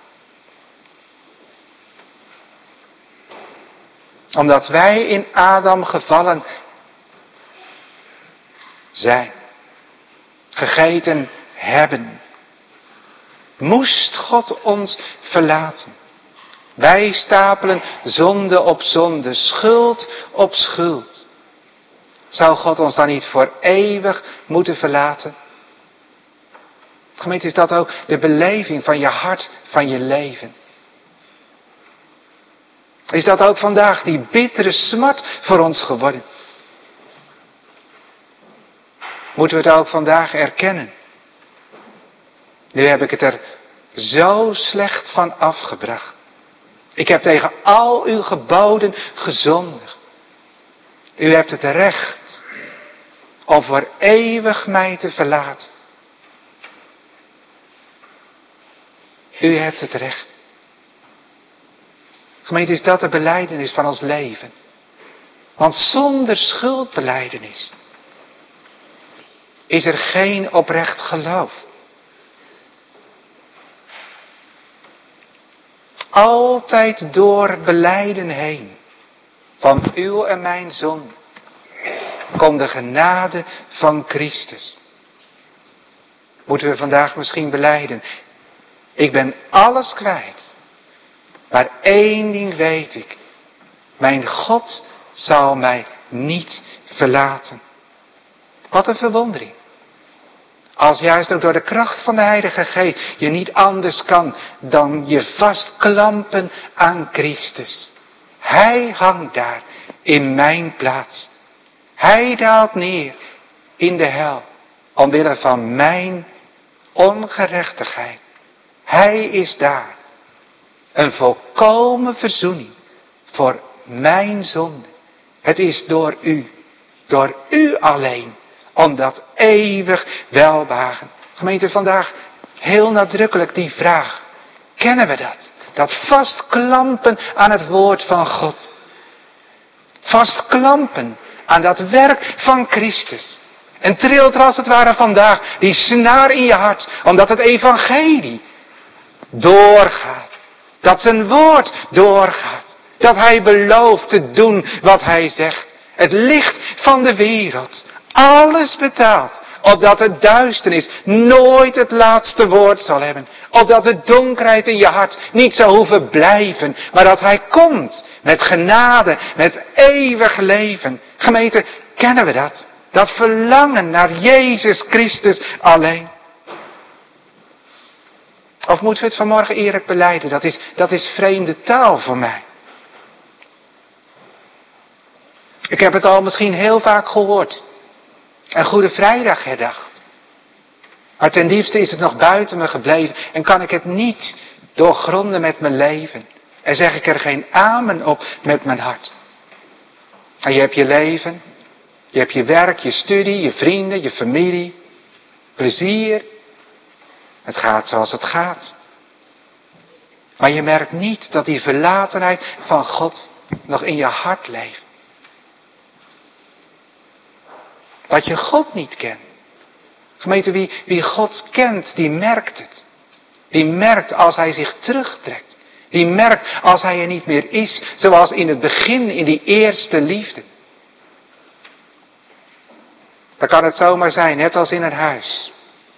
B: Omdat wij in Adam gevallen zijn. Gegeten hebben. Moest God ons verlaten. Wij stapelen zonde op zonde, schuld op schuld. Zou God ons dan niet voor eeuwig moeten verlaten? Gemeente, is dat ook de beleving van je hart, van je leven? Is dat ook vandaag die bittere smart voor ons geworden? Moeten we het ook vandaag erkennen? Nu heb ik het er zo slecht van afgebracht. Ik heb tegen al uw geboden gezondigd. U hebt het recht om voor eeuwig mij te verlaten. U hebt het recht. Gemeente, is dat de belijdenis van ons leven? Want zonder schuldbelijdenis is er geen oprecht geloof. Altijd door belijden heen van uw en mijn zonde komt de genade van Christus. Moeten we vandaag misschien belijden. Ik ben alles kwijt. Maar één ding weet ik. Mijn God zal mij niet verlaten. Wat een verwondering. Als juist ook door de kracht van de Heilige Geest je niet anders kan dan je vastklampen aan Christus. Hij hangt daar in mijn plaats. Hij daalt neer in de hel omwille van mijn ongerechtigheid. Hij is daar. Een volkomen verzoening voor mijn zonde. Het is door u, door u alleen, om dat eeuwig welbehagen. Gemeente, vandaag heel nadrukkelijk die vraag. Kennen we dat? Dat vastklampen aan het woord van God. Vastklampen aan dat werk van Christus. En trilt er als het ware vandaag die snaar in je hart, omdat het evangelie doorgaat. Dat zijn woord doorgaat. Dat hij belooft te doen wat hij zegt. Het licht van de wereld. Alles betaalt. Opdat de duisternis nooit het laatste woord zal hebben. Opdat de donkerheid in je hart niet zou hoeven blijven. Maar dat hij komt met genade, met eeuwig leven. Gemeente, kennen we dat? Dat verlangen naar Jezus Christus alleen. Of moeten we het vanmorgen eerlijk belijden? Dat is, dat is vreemde taal voor mij. Ik heb het al misschien heel vaak gehoord. En Goede Vrijdag herdacht. Maar ten diepste is het nog buiten me gebleven. En kan ik het niet doorgronden met mijn leven. En zeg ik er geen amen op met mijn hart. En je hebt je leven. Je hebt je werk, je studie, je vrienden, je familie. Plezier. Het gaat zoals het gaat. Maar je merkt niet dat die verlatenheid van God nog in je hart leeft. Dat je God niet kent. Gemeente, wie, wie God kent, die merkt het. Die merkt als hij zich terugtrekt. Die merkt als hij er niet meer is, zoals in het begin, in die eerste liefde. Dan kan het zomaar zijn, net als in een huis.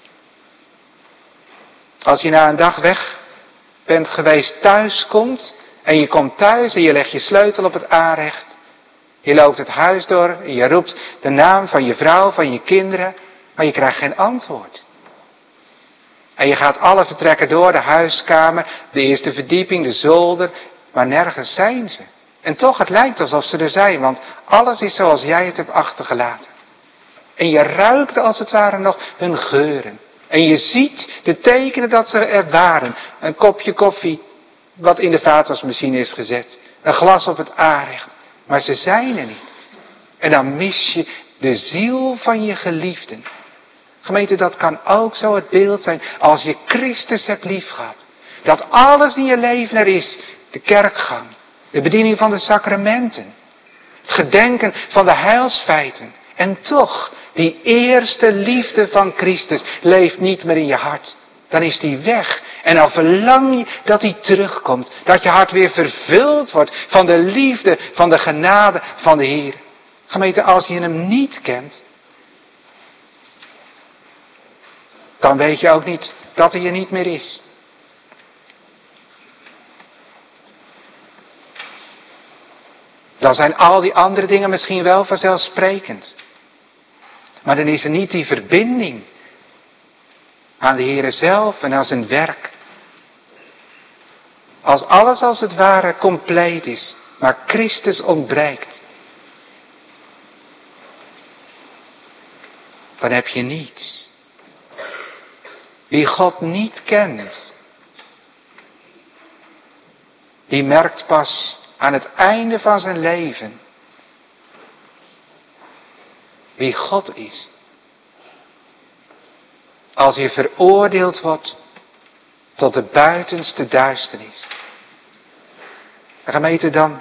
B: Als je na een dag weg bent geweest, thuis komt, en je komt thuis en je legt je sleutel op het aanrecht. Je loopt het huis door en je roept de naam van je vrouw, van je kinderen, maar je krijgt geen antwoord. En je gaat alle vertrekken door, de huiskamer, de eerste verdieping, de zolder, maar nergens zijn ze. En toch, het lijkt alsof ze er zijn, want alles is zoals jij het hebt achtergelaten. En je ruikt als het ware nog hun geuren. En je ziet de tekenen dat ze er waren. Een kopje koffie, wat in de vaatwasmachine is gezet. Een glas op het aanrecht. Maar ze zijn er niet. En dan mis je de ziel van je geliefden. Gemeente, dat kan ook zo het beeld zijn als je Christus hebt liefgehad. Dat alles in je leven er is. De kerkgang. De bediening van de sacramenten. Het gedenken van de heilsfeiten. En toch, die eerste liefde van Christus leeft niet meer in je hart. Dan is die weg. En dan verlang je dat die terugkomt. Dat je hart weer vervuld wordt van de liefde, van de genade van de Heer. Gemeente, als je hem niet kent, dan weet je ook niet dat hij er niet meer is. Dan zijn al die andere dingen misschien wel vanzelfsprekend. Maar dan is er niet die verbinding aan de Heere zelf en aan zijn werk. Als alles als het ware compleet is, maar Christus ontbreekt, dan heb je niets. Wie God niet kent, die merkt pas aan het einde van zijn leven wie God is. Als je veroordeeld wordt tot de buitenste duisternis. En gemeente, dan,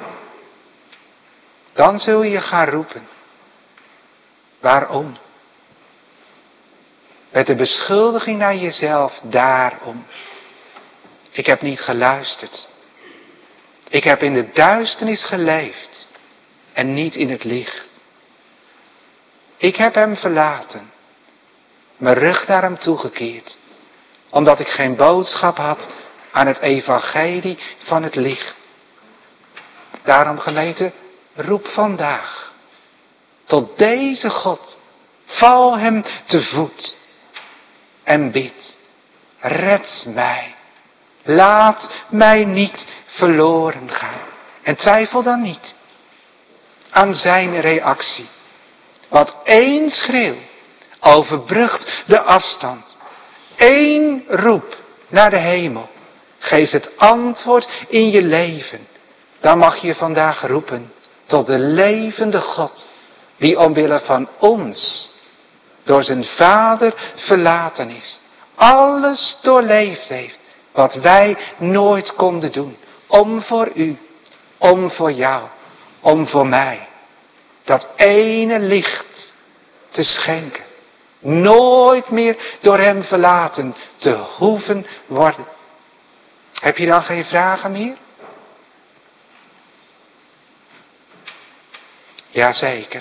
B: dan zul je gaan roepen. Waarom? Met de beschuldiging naar jezelf, daarom. Ik heb niet geluisterd. Ik heb in de duisternis geleefd en niet in het licht. Ik heb hem verlaten, mijn rug naar hem toegekeerd, omdat ik geen boodschap had aan het evangelie van het licht. Daarom, gemeente, roep vandaag tot deze God, val hem te voet en bid, red mij, laat mij niet verloren gaan. En twijfel dan niet aan zijn reactie. Want één schreeuw overbrugt de afstand. Eén roep naar de hemel geeft het antwoord in je leven. Dan mag je vandaag roepen tot de levende God, die omwille van ons door zijn Vader verlaten is. Alles doorleefd heeft wat wij nooit konden doen. Om voor u, om voor jou, om voor mij. Dat ene licht te schenken. Nooit meer door hem verlaten te hoeven worden. Heb je dan geen vragen meer? Jazeker.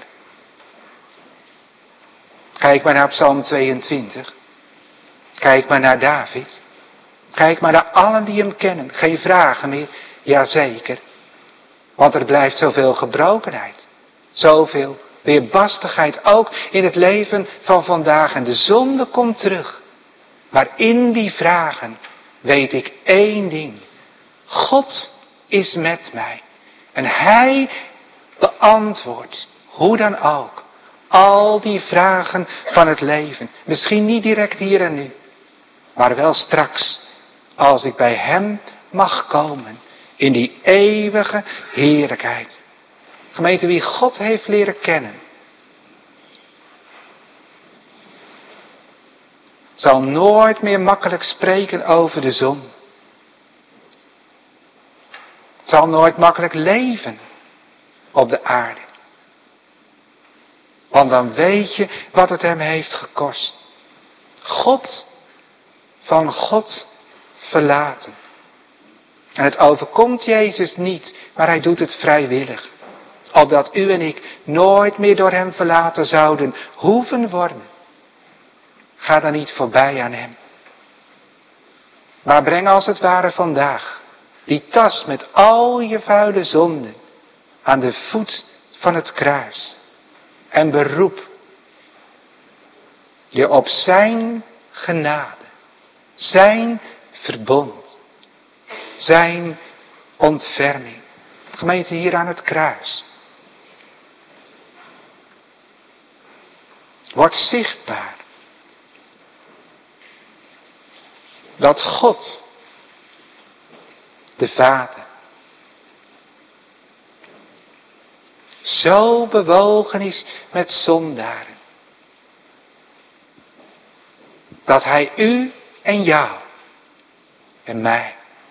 B: Kijk maar naar Psalm tweeëntwintig. Kijk maar naar David. Kijk maar naar allen die hem kennen. Geen vragen meer. Jazeker. Want er blijft zoveel gebrokenheid. Zoveel weerbarstigheid ook in het leven van vandaag. En de zonde komt terug. Maar in die vragen weet ik één ding. God is met mij. En hij beantwoordt, hoe dan ook, al die vragen van het leven. Misschien niet direct hier en nu. Maar wel straks. Als ik bij hem mag komen. In die eeuwige heerlijkheid. Gemeente, wie God heeft leren kennen, zal nooit meer makkelijk spreken over de zon. Zal nooit makkelijk leven op de aarde. Want dan weet je wat het hem heeft gekost. God, van God verlaten. En het overkomt Jezus niet, maar hij doet het vrijwillig. Opdat u en ik nooit meer door hem verlaten zouden hoeven worden. Ga dan niet voorbij aan hem. Maar breng als het ware vandaag die tas met al je vuile zonden aan de voet van het kruis. En beroep je op zijn genade, zijn verbond, zijn ontferming. Gemeente, hier aan het kruis. Wordt zichtbaar dat God, de Vader, zo bewogen is met zondaren. Dat hij u en jou en mij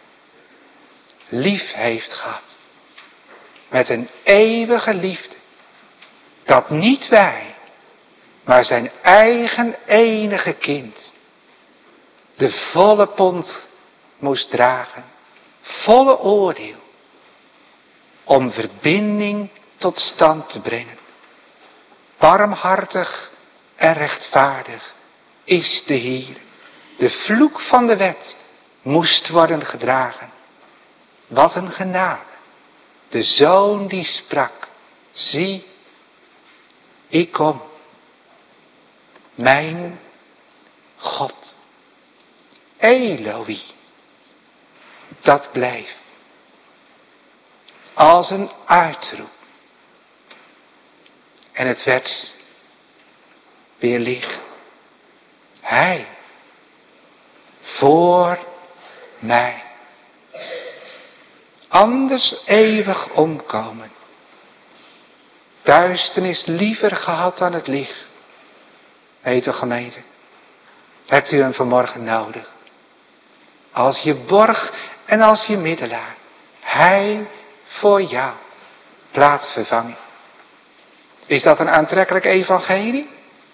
B: lief heeft gehad. Met een eeuwige liefde. Dat niet wij, maar zijn eigen enige kind de volle pond moest dragen. Volle oordeel. Om verbinding tot stand te brengen. Barmhartig en rechtvaardig is de Heer. De vloek van de wet moest worden gedragen. Wat een genade. De Zoon die sprak. Zie, ik kom. Mijn God. Eloi. Dat blijft. Als een uitroep. En het werd weer licht. Hij. Voor mij. Anders eeuwig omkomen. Duisternis liever gehad dan het licht. Nee toch gemeente. Hebt u hem vanmorgen nodig. Als je borg en als je middelaar. Hij voor jou. Plaatsvervanging. Is dat een aantrekkelijk evangelie?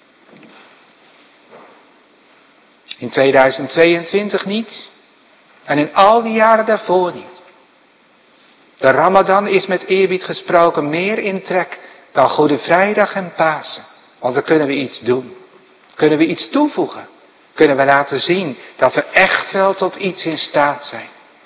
B: In tweeduizend tweeëntwintig niet. En in al die jaren daarvoor niet. De Ramadan is met eerbied gesproken meer in trek dan Goede Vrijdag en Pasen. Want dan kunnen we iets doen. Kunnen we iets toevoegen. Kunnen we laten zien dat we echt wel tot iets in staat zijn.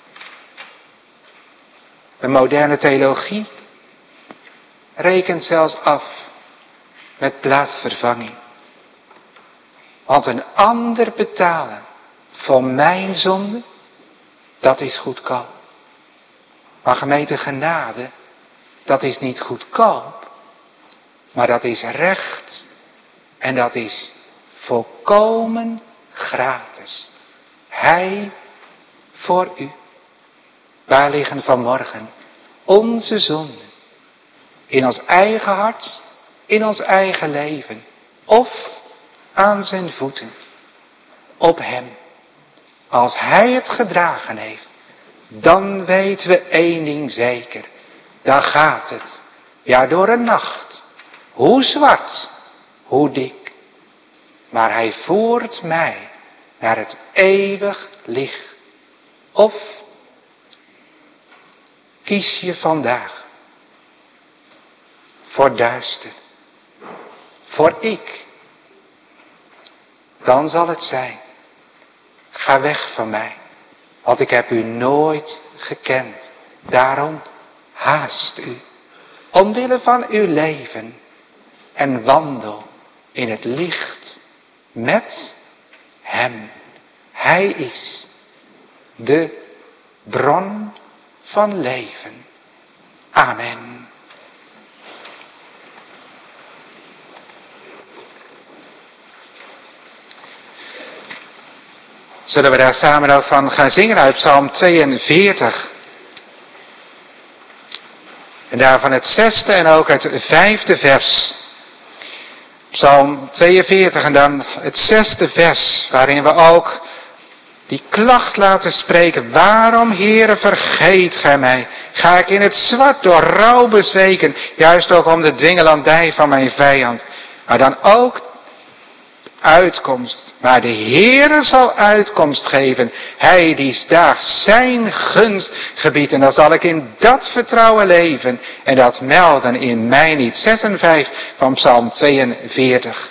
B: De moderne theologie rekent zelfs af met plaatsvervanging. Want een ander betalen voor mijn zonde, dat is goedkoop. Maar gemeente, genade, dat is niet goedkoop. Maar dat is recht en dat is volkomen gratis. Hij voor u. Waar liggen vanmorgen onze zonden? In ons eigen hart, in ons eigen leven. Of aan zijn voeten. Op hem. Als hij het gedragen heeft, dan weten we één ding zeker. Daar gaat het. Ja, door een nacht. Hoe zwart, hoe dik. Maar hij voert mij naar het eeuwig licht. Of kies je vandaag voor duister, voor ik, dan zal het zijn, ga weg van mij, want ik heb u nooit gekend. Daarom haast u, omwille van uw leven, en wandel in het licht met hem. Hij is de bron van leven. Amen. Zullen we daar samen ook van gaan zingen uit Psalm tweeënveertig. En daarvan het zesde en ook het vijfde vers. Psalm tweeënveertig en dan het zesde vers, waarin we ook die klacht laten spreken. Waarom, Heere, vergeet gij mij? Ga ik in het zwart door rouw bezweken, juist ook om de dwingelandij van mijn vijand. Maar dan ook uitkomst. Maar de Heere zal uitkomst geven. Hij die daar zijn gunst gebiedt. En dan zal ik in dat vertrouwen leven. En dat melden in mij niet. zes en vijf van Psalm tweeënveertig.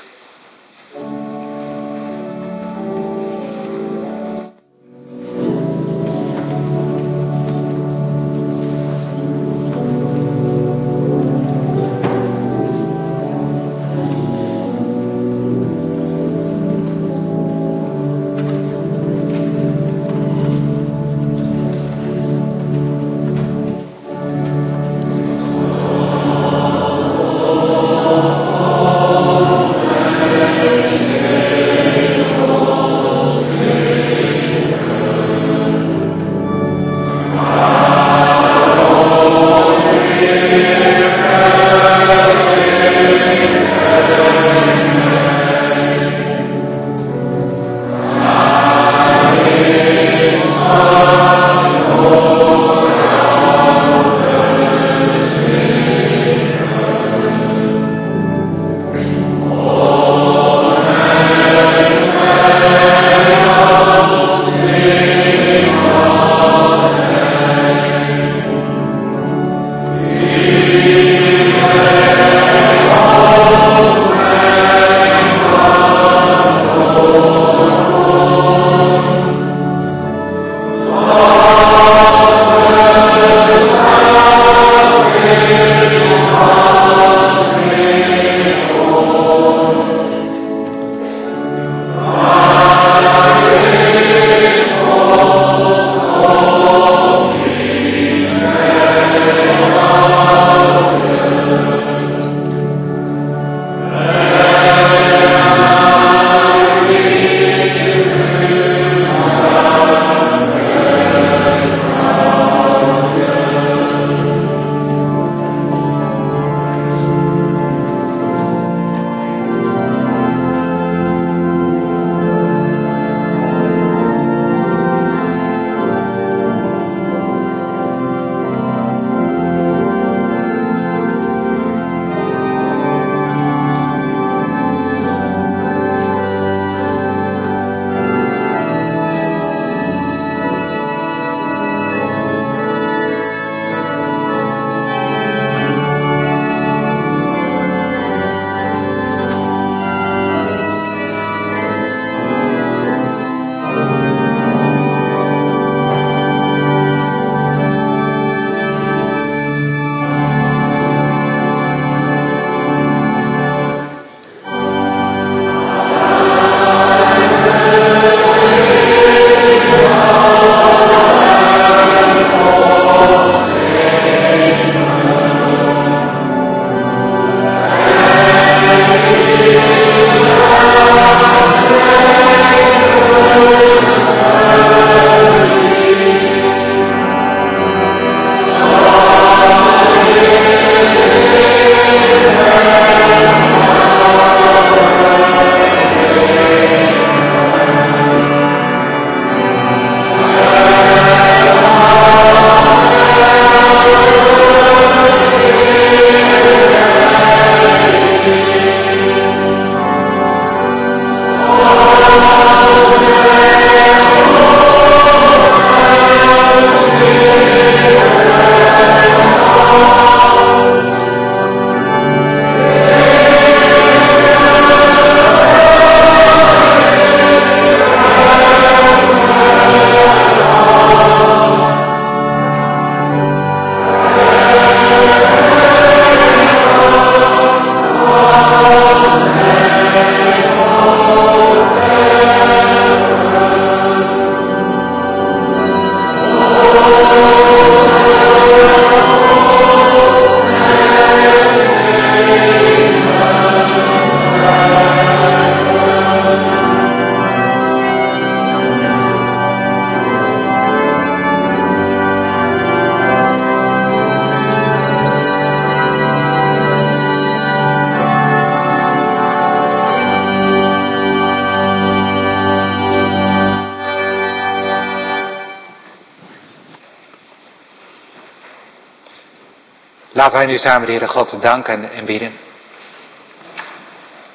B: Laten wij nu samen de Heere God danken en bidden.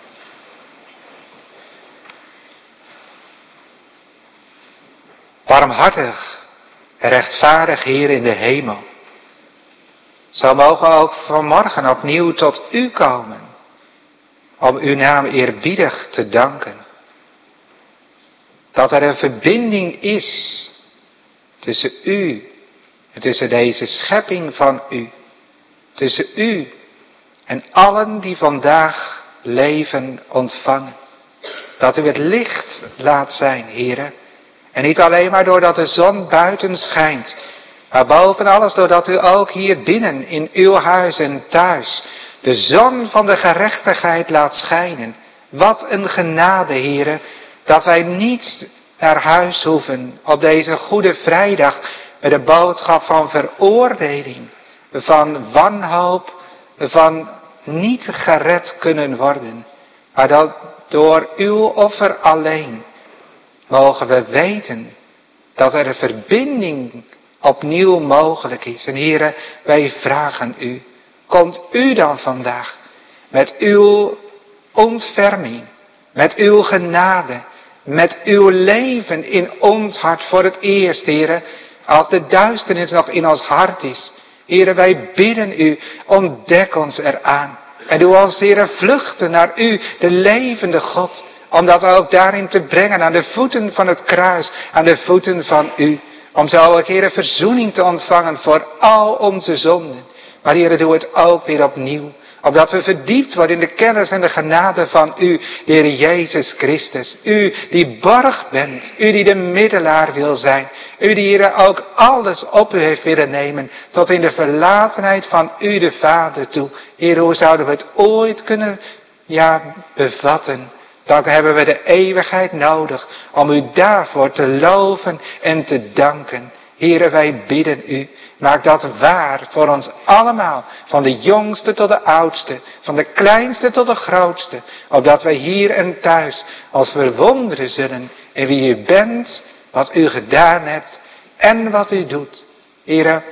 B: barmhartig en rechtvaardig Heer in de hemel. Zo mogen we ook vanmorgen opnieuw tot u komen, om uw naam eerbiedig te danken. Dat er een verbinding is tussen u en tussen deze schepping van u. Tussen u en allen die vandaag leven ontvangen. Dat u het licht laat zijn, Heere. En niet alleen maar doordat de zon buiten schijnt, maar boven alles doordat u ook hier binnen in uw huis en thuis de zon van de gerechtigheid laat schijnen. Wat een genade, Heere, dat wij niet naar huis hoeven op deze Goede Vrijdag met de boodschap van veroordeling, van wanhoop, van niet gered kunnen worden. Maar dat door uw offer alleen mogen we weten dat er een verbinding opnieuw mogelijk is. En Heere, wij vragen u, komt u dan vandaag met uw ontferming, met uw genade, met uw leven in ons hart voor het eerst, Heere, als de duisternis nog in ons hart is. Heere, wij bidden u, ontdek ons eraan. En doe ons, Heere, vluchten naar u, de levende God, om dat ook daarin te brengen aan de voeten van het kruis, aan de voeten van u. Om zo ook, Heere, verzoening te ontvangen voor al onze zonden. Maar Heere, doe het ook weer opnieuw. Opdat we verdiept worden in de kennis en de genade van u, de Heer Jezus Christus. U die borg bent, u die de middelaar wil zijn. U die, Heere, ook alles op u heeft willen nemen, tot in de verlatenheid van u de Vader toe. Heere, hoe zouden we het ooit kunnen, ja, bevatten? Dan hebben we de eeuwigheid nodig om u daarvoor te loven en te danken. Heere, wij bidden u, maak dat waar voor ons allemaal, van de jongste tot de oudste, van de kleinste tot de grootste, opdat wij hier en thuis ons verwonderen zullen in wie u bent, wat u gedaan hebt en wat u doet. Heere,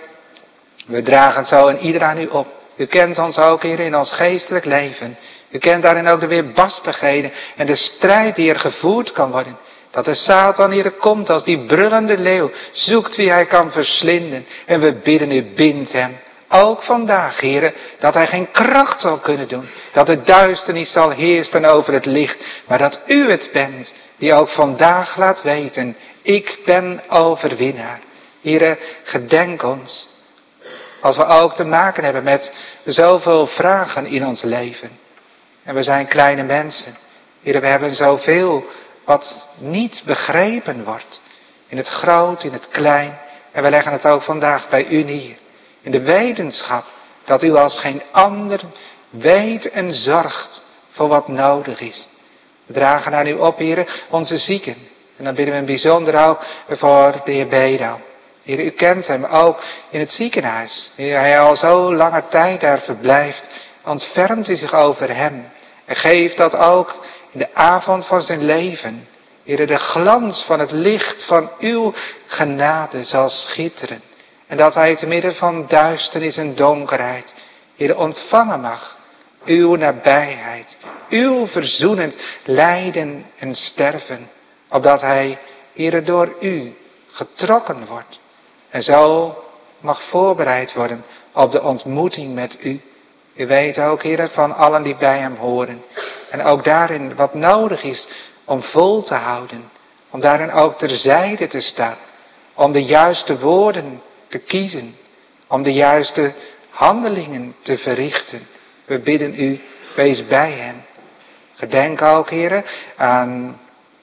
B: we dragen zo en ieder aan u op. U kent ons ook, Heer, in ons geestelijk leven. U kent daarin ook de weerbarstigheden en de strijd die er gevoerd kan worden. Dat de Satan hier komt als die brullende leeuw, zoekt wie hij kan verslinden. En we bidden u, bind hem. Ook vandaag, Heere, dat hij geen kracht zal kunnen doen. Dat de duisternis zal heersen over het licht. Maar dat u het bent, die ook vandaag laat weten, ik ben overwinnaar. Heere, gedenk ons. Als we ook te maken hebben met zoveel vragen in ons leven. En we zijn kleine mensen. Heere, we hebben zoveel wat niet begrepen wordt. In het groot, in het klein. En we leggen het ook vandaag bij u neer. In de wetenschap dat u als geen ander weet en zorgt voor wat nodig is. We dragen aan u op, Heere, onze zieken. En dan bidden we in bijzonder ook voor de heer Bedo. Heer, u kent hem ook in het ziekenhuis. Heer, hij al zo lange tijd daar verblijft. Ontfermt u zich over hem. En geeft dat ook in de avond van zijn leven. Heer, de glans van het licht van uw genade zal schitteren. En dat hij te midden van duisternis en donkerheid, Heer, ontvangen mag. Uw nabijheid. Uw verzoenend lijden en sterven. Opdat hij, Heer, door u getrokken wordt. En zo mag voorbereid worden op de ontmoeting met u. U weet ook, Heer, van allen die bij hem horen. En ook daarin wat nodig is om vol te houden. Om daarin ook terzijde te staan. Om de juiste woorden te kiezen. Om de juiste handelingen te verrichten. We bidden u, wees bij hen. Gedenk ook, Heer, aan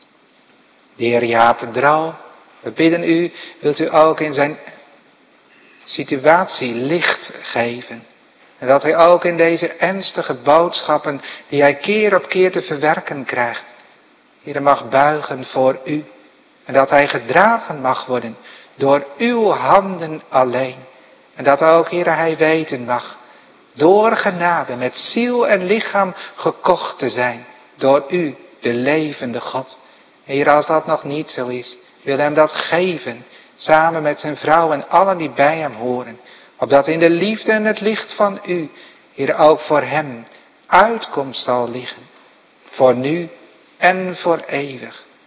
B: de heer Jaap Drouw. We bidden u, wilt u ook in zijn situatie licht geven. En dat hij ook in deze ernstige boodschappen, die hij keer op keer te verwerken krijgt, Heer, mag buigen voor u. En dat hij gedragen mag worden door uw handen alleen. En dat ook, Heer, hij weten mag, door genade met ziel en lichaam gekocht te zijn. Door u, de levende God. Heer, als dat nog niet zo is, wil hem dat geven. Samen met zijn vrouw en allen die bij hem horen. Opdat in de liefde en het licht van u, Heer, ook voor hem uitkomst zal liggen. Voor nu en voor eeuwig.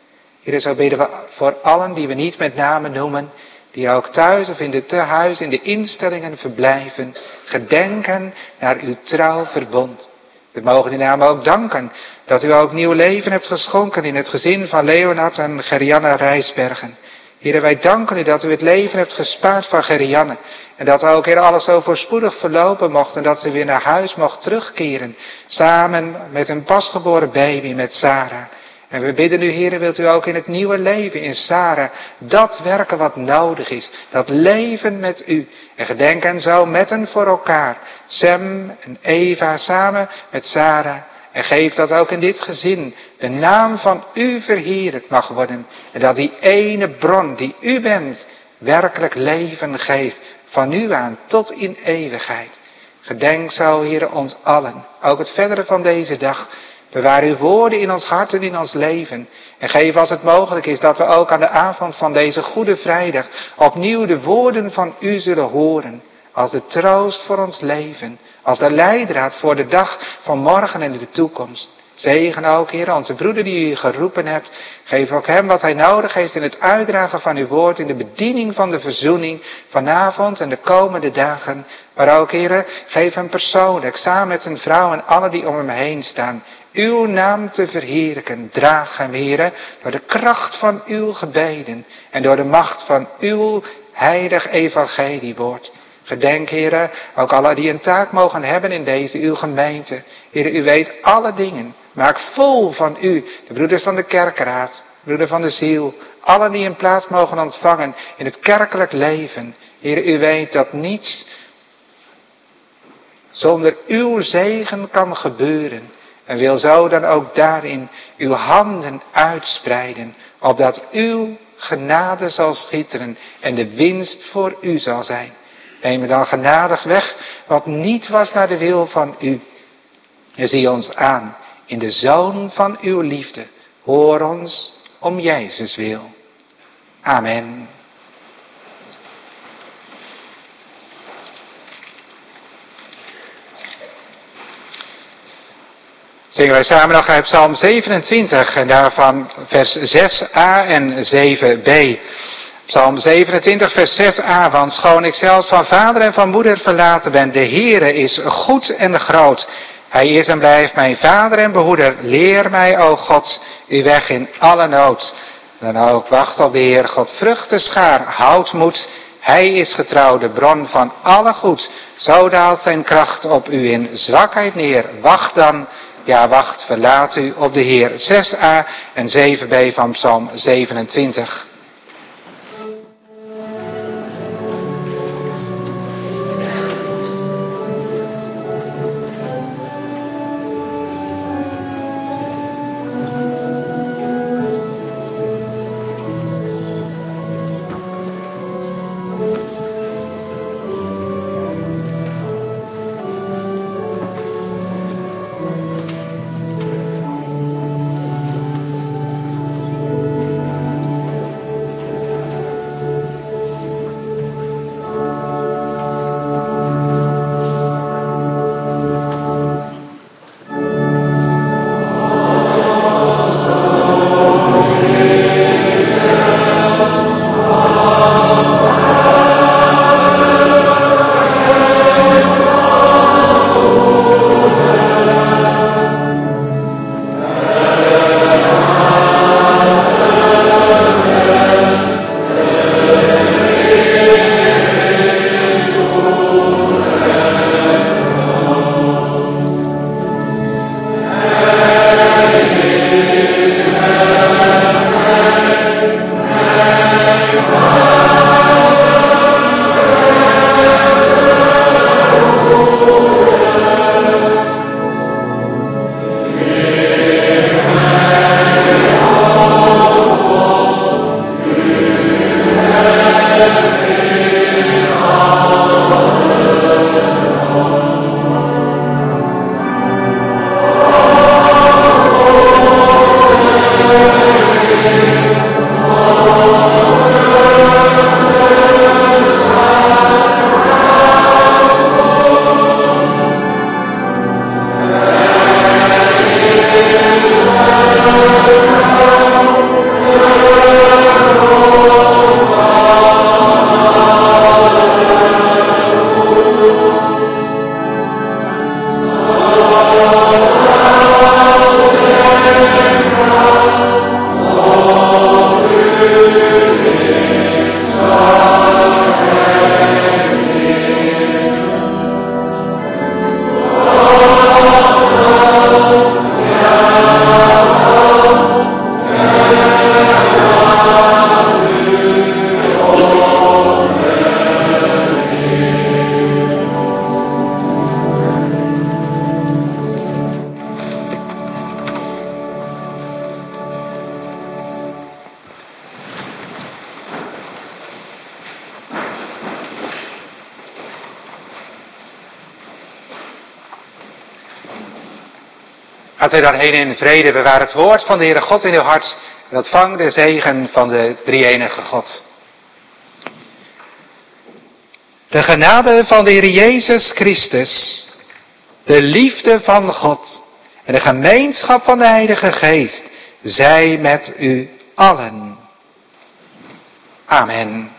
B: Heer, zo bidden we voor allen die we niet met name noemen, die ook thuis of in de tehuis, in de instellingen verblijven, gedenken naar uw trouw verbond. We mogen in naam ook danken dat u ook nieuw leven hebt geschonken in het gezin van Leonard en Gerianne Rijsbergen. Heer, wij danken u dat u het leven hebt gespaard van Gerianne. En dat ook, Heer, alles zo voorspoedig verlopen mocht en dat ze weer naar huis mocht terugkeren. Samen met een pasgeboren baby, met Sarah. En we bidden u, Heer, wilt u ook in het nieuwe leven in Sarah dat werken wat nodig is. Dat leven met u. En gedenken zo met en voor elkaar. Sem en Eva samen met Sarah. En geef dat ook in dit gezin de naam van u verheerlijkt mag worden. En dat die ene bron die u bent werkelijk leven geeft. Van nu aan tot in eeuwigheid. Gedenk zo, Heer, ons allen. Ook het verdere van deze dag. Bewaar uw woorden in ons hart en in ons leven. En geef als het mogelijk is dat we ook aan de avond van deze Goede Vrijdag opnieuw de woorden van u zullen horen. Als de troost voor ons leven. Als de leidraad voor de dag van morgen en de toekomst. Zegen ook, Heer, onze broeder die u geroepen hebt. Geef ook hem wat hij nodig heeft in het uitdragen van uw woord. In de bediening van de verzoening vanavond en de komende dagen. Maar ook, Heer, geef hem persoonlijk, samen met zijn vrouw en alle die om hem heen staan. Uw naam te verheerlijken. Draag hem, Heer, door de kracht van uw gebeden. En door de macht van uw heilig evangeliewoord. Gedenk, Heer, ook alle die een taak mogen hebben in deze uw gemeente. Heer, u weet alle dingen. Maak vol van u, de broeders van de kerkraad, broeder van de ziel. Allen die een plaats mogen ontvangen in het kerkelijk leven. Heer, u weet dat niets zonder uw zegen kan gebeuren. En wil zo dan ook daarin uw handen uitspreiden. Opdat uw genade zal schitteren en de winst voor u zal zijn. Neem dan genadig weg wat niet was naar de wil van u. En zie ons aan in de Zoon van uw liefde. Hoor ons om Jezus wil. Amen. Zingen wij samen nog uit Psalm zevenentwintig en daarvan vers zes a en zeven b. Psalm zevenentwintig vers zes a, want schoon ik zelfs van vader en van moeder verlaten ben, de Heere is goed en groot. Hij is en blijft mijn vader en behoeder. Leer mij, o God, uw weg in alle nood. Dan ook wacht op de Heer, God vruchten schaar, houd moed. Hij is getrouw, de bron van alle goed. Zo daalt zijn kracht op u in zwakheid neer. Wacht dan, ja wacht, verlaat u op de Heer. zes a en zeven b van Psalm zevenentwintig.
C: Amen.
B: Gaat u dan heen in vrede, bewaar het woord van de Heere God in uw hart en ontvang de zegen van de drie-enige God. De genade van de Heer Jezus Christus, de liefde van God en de gemeenschap van de Heilige Geest zij met u allen. Amen.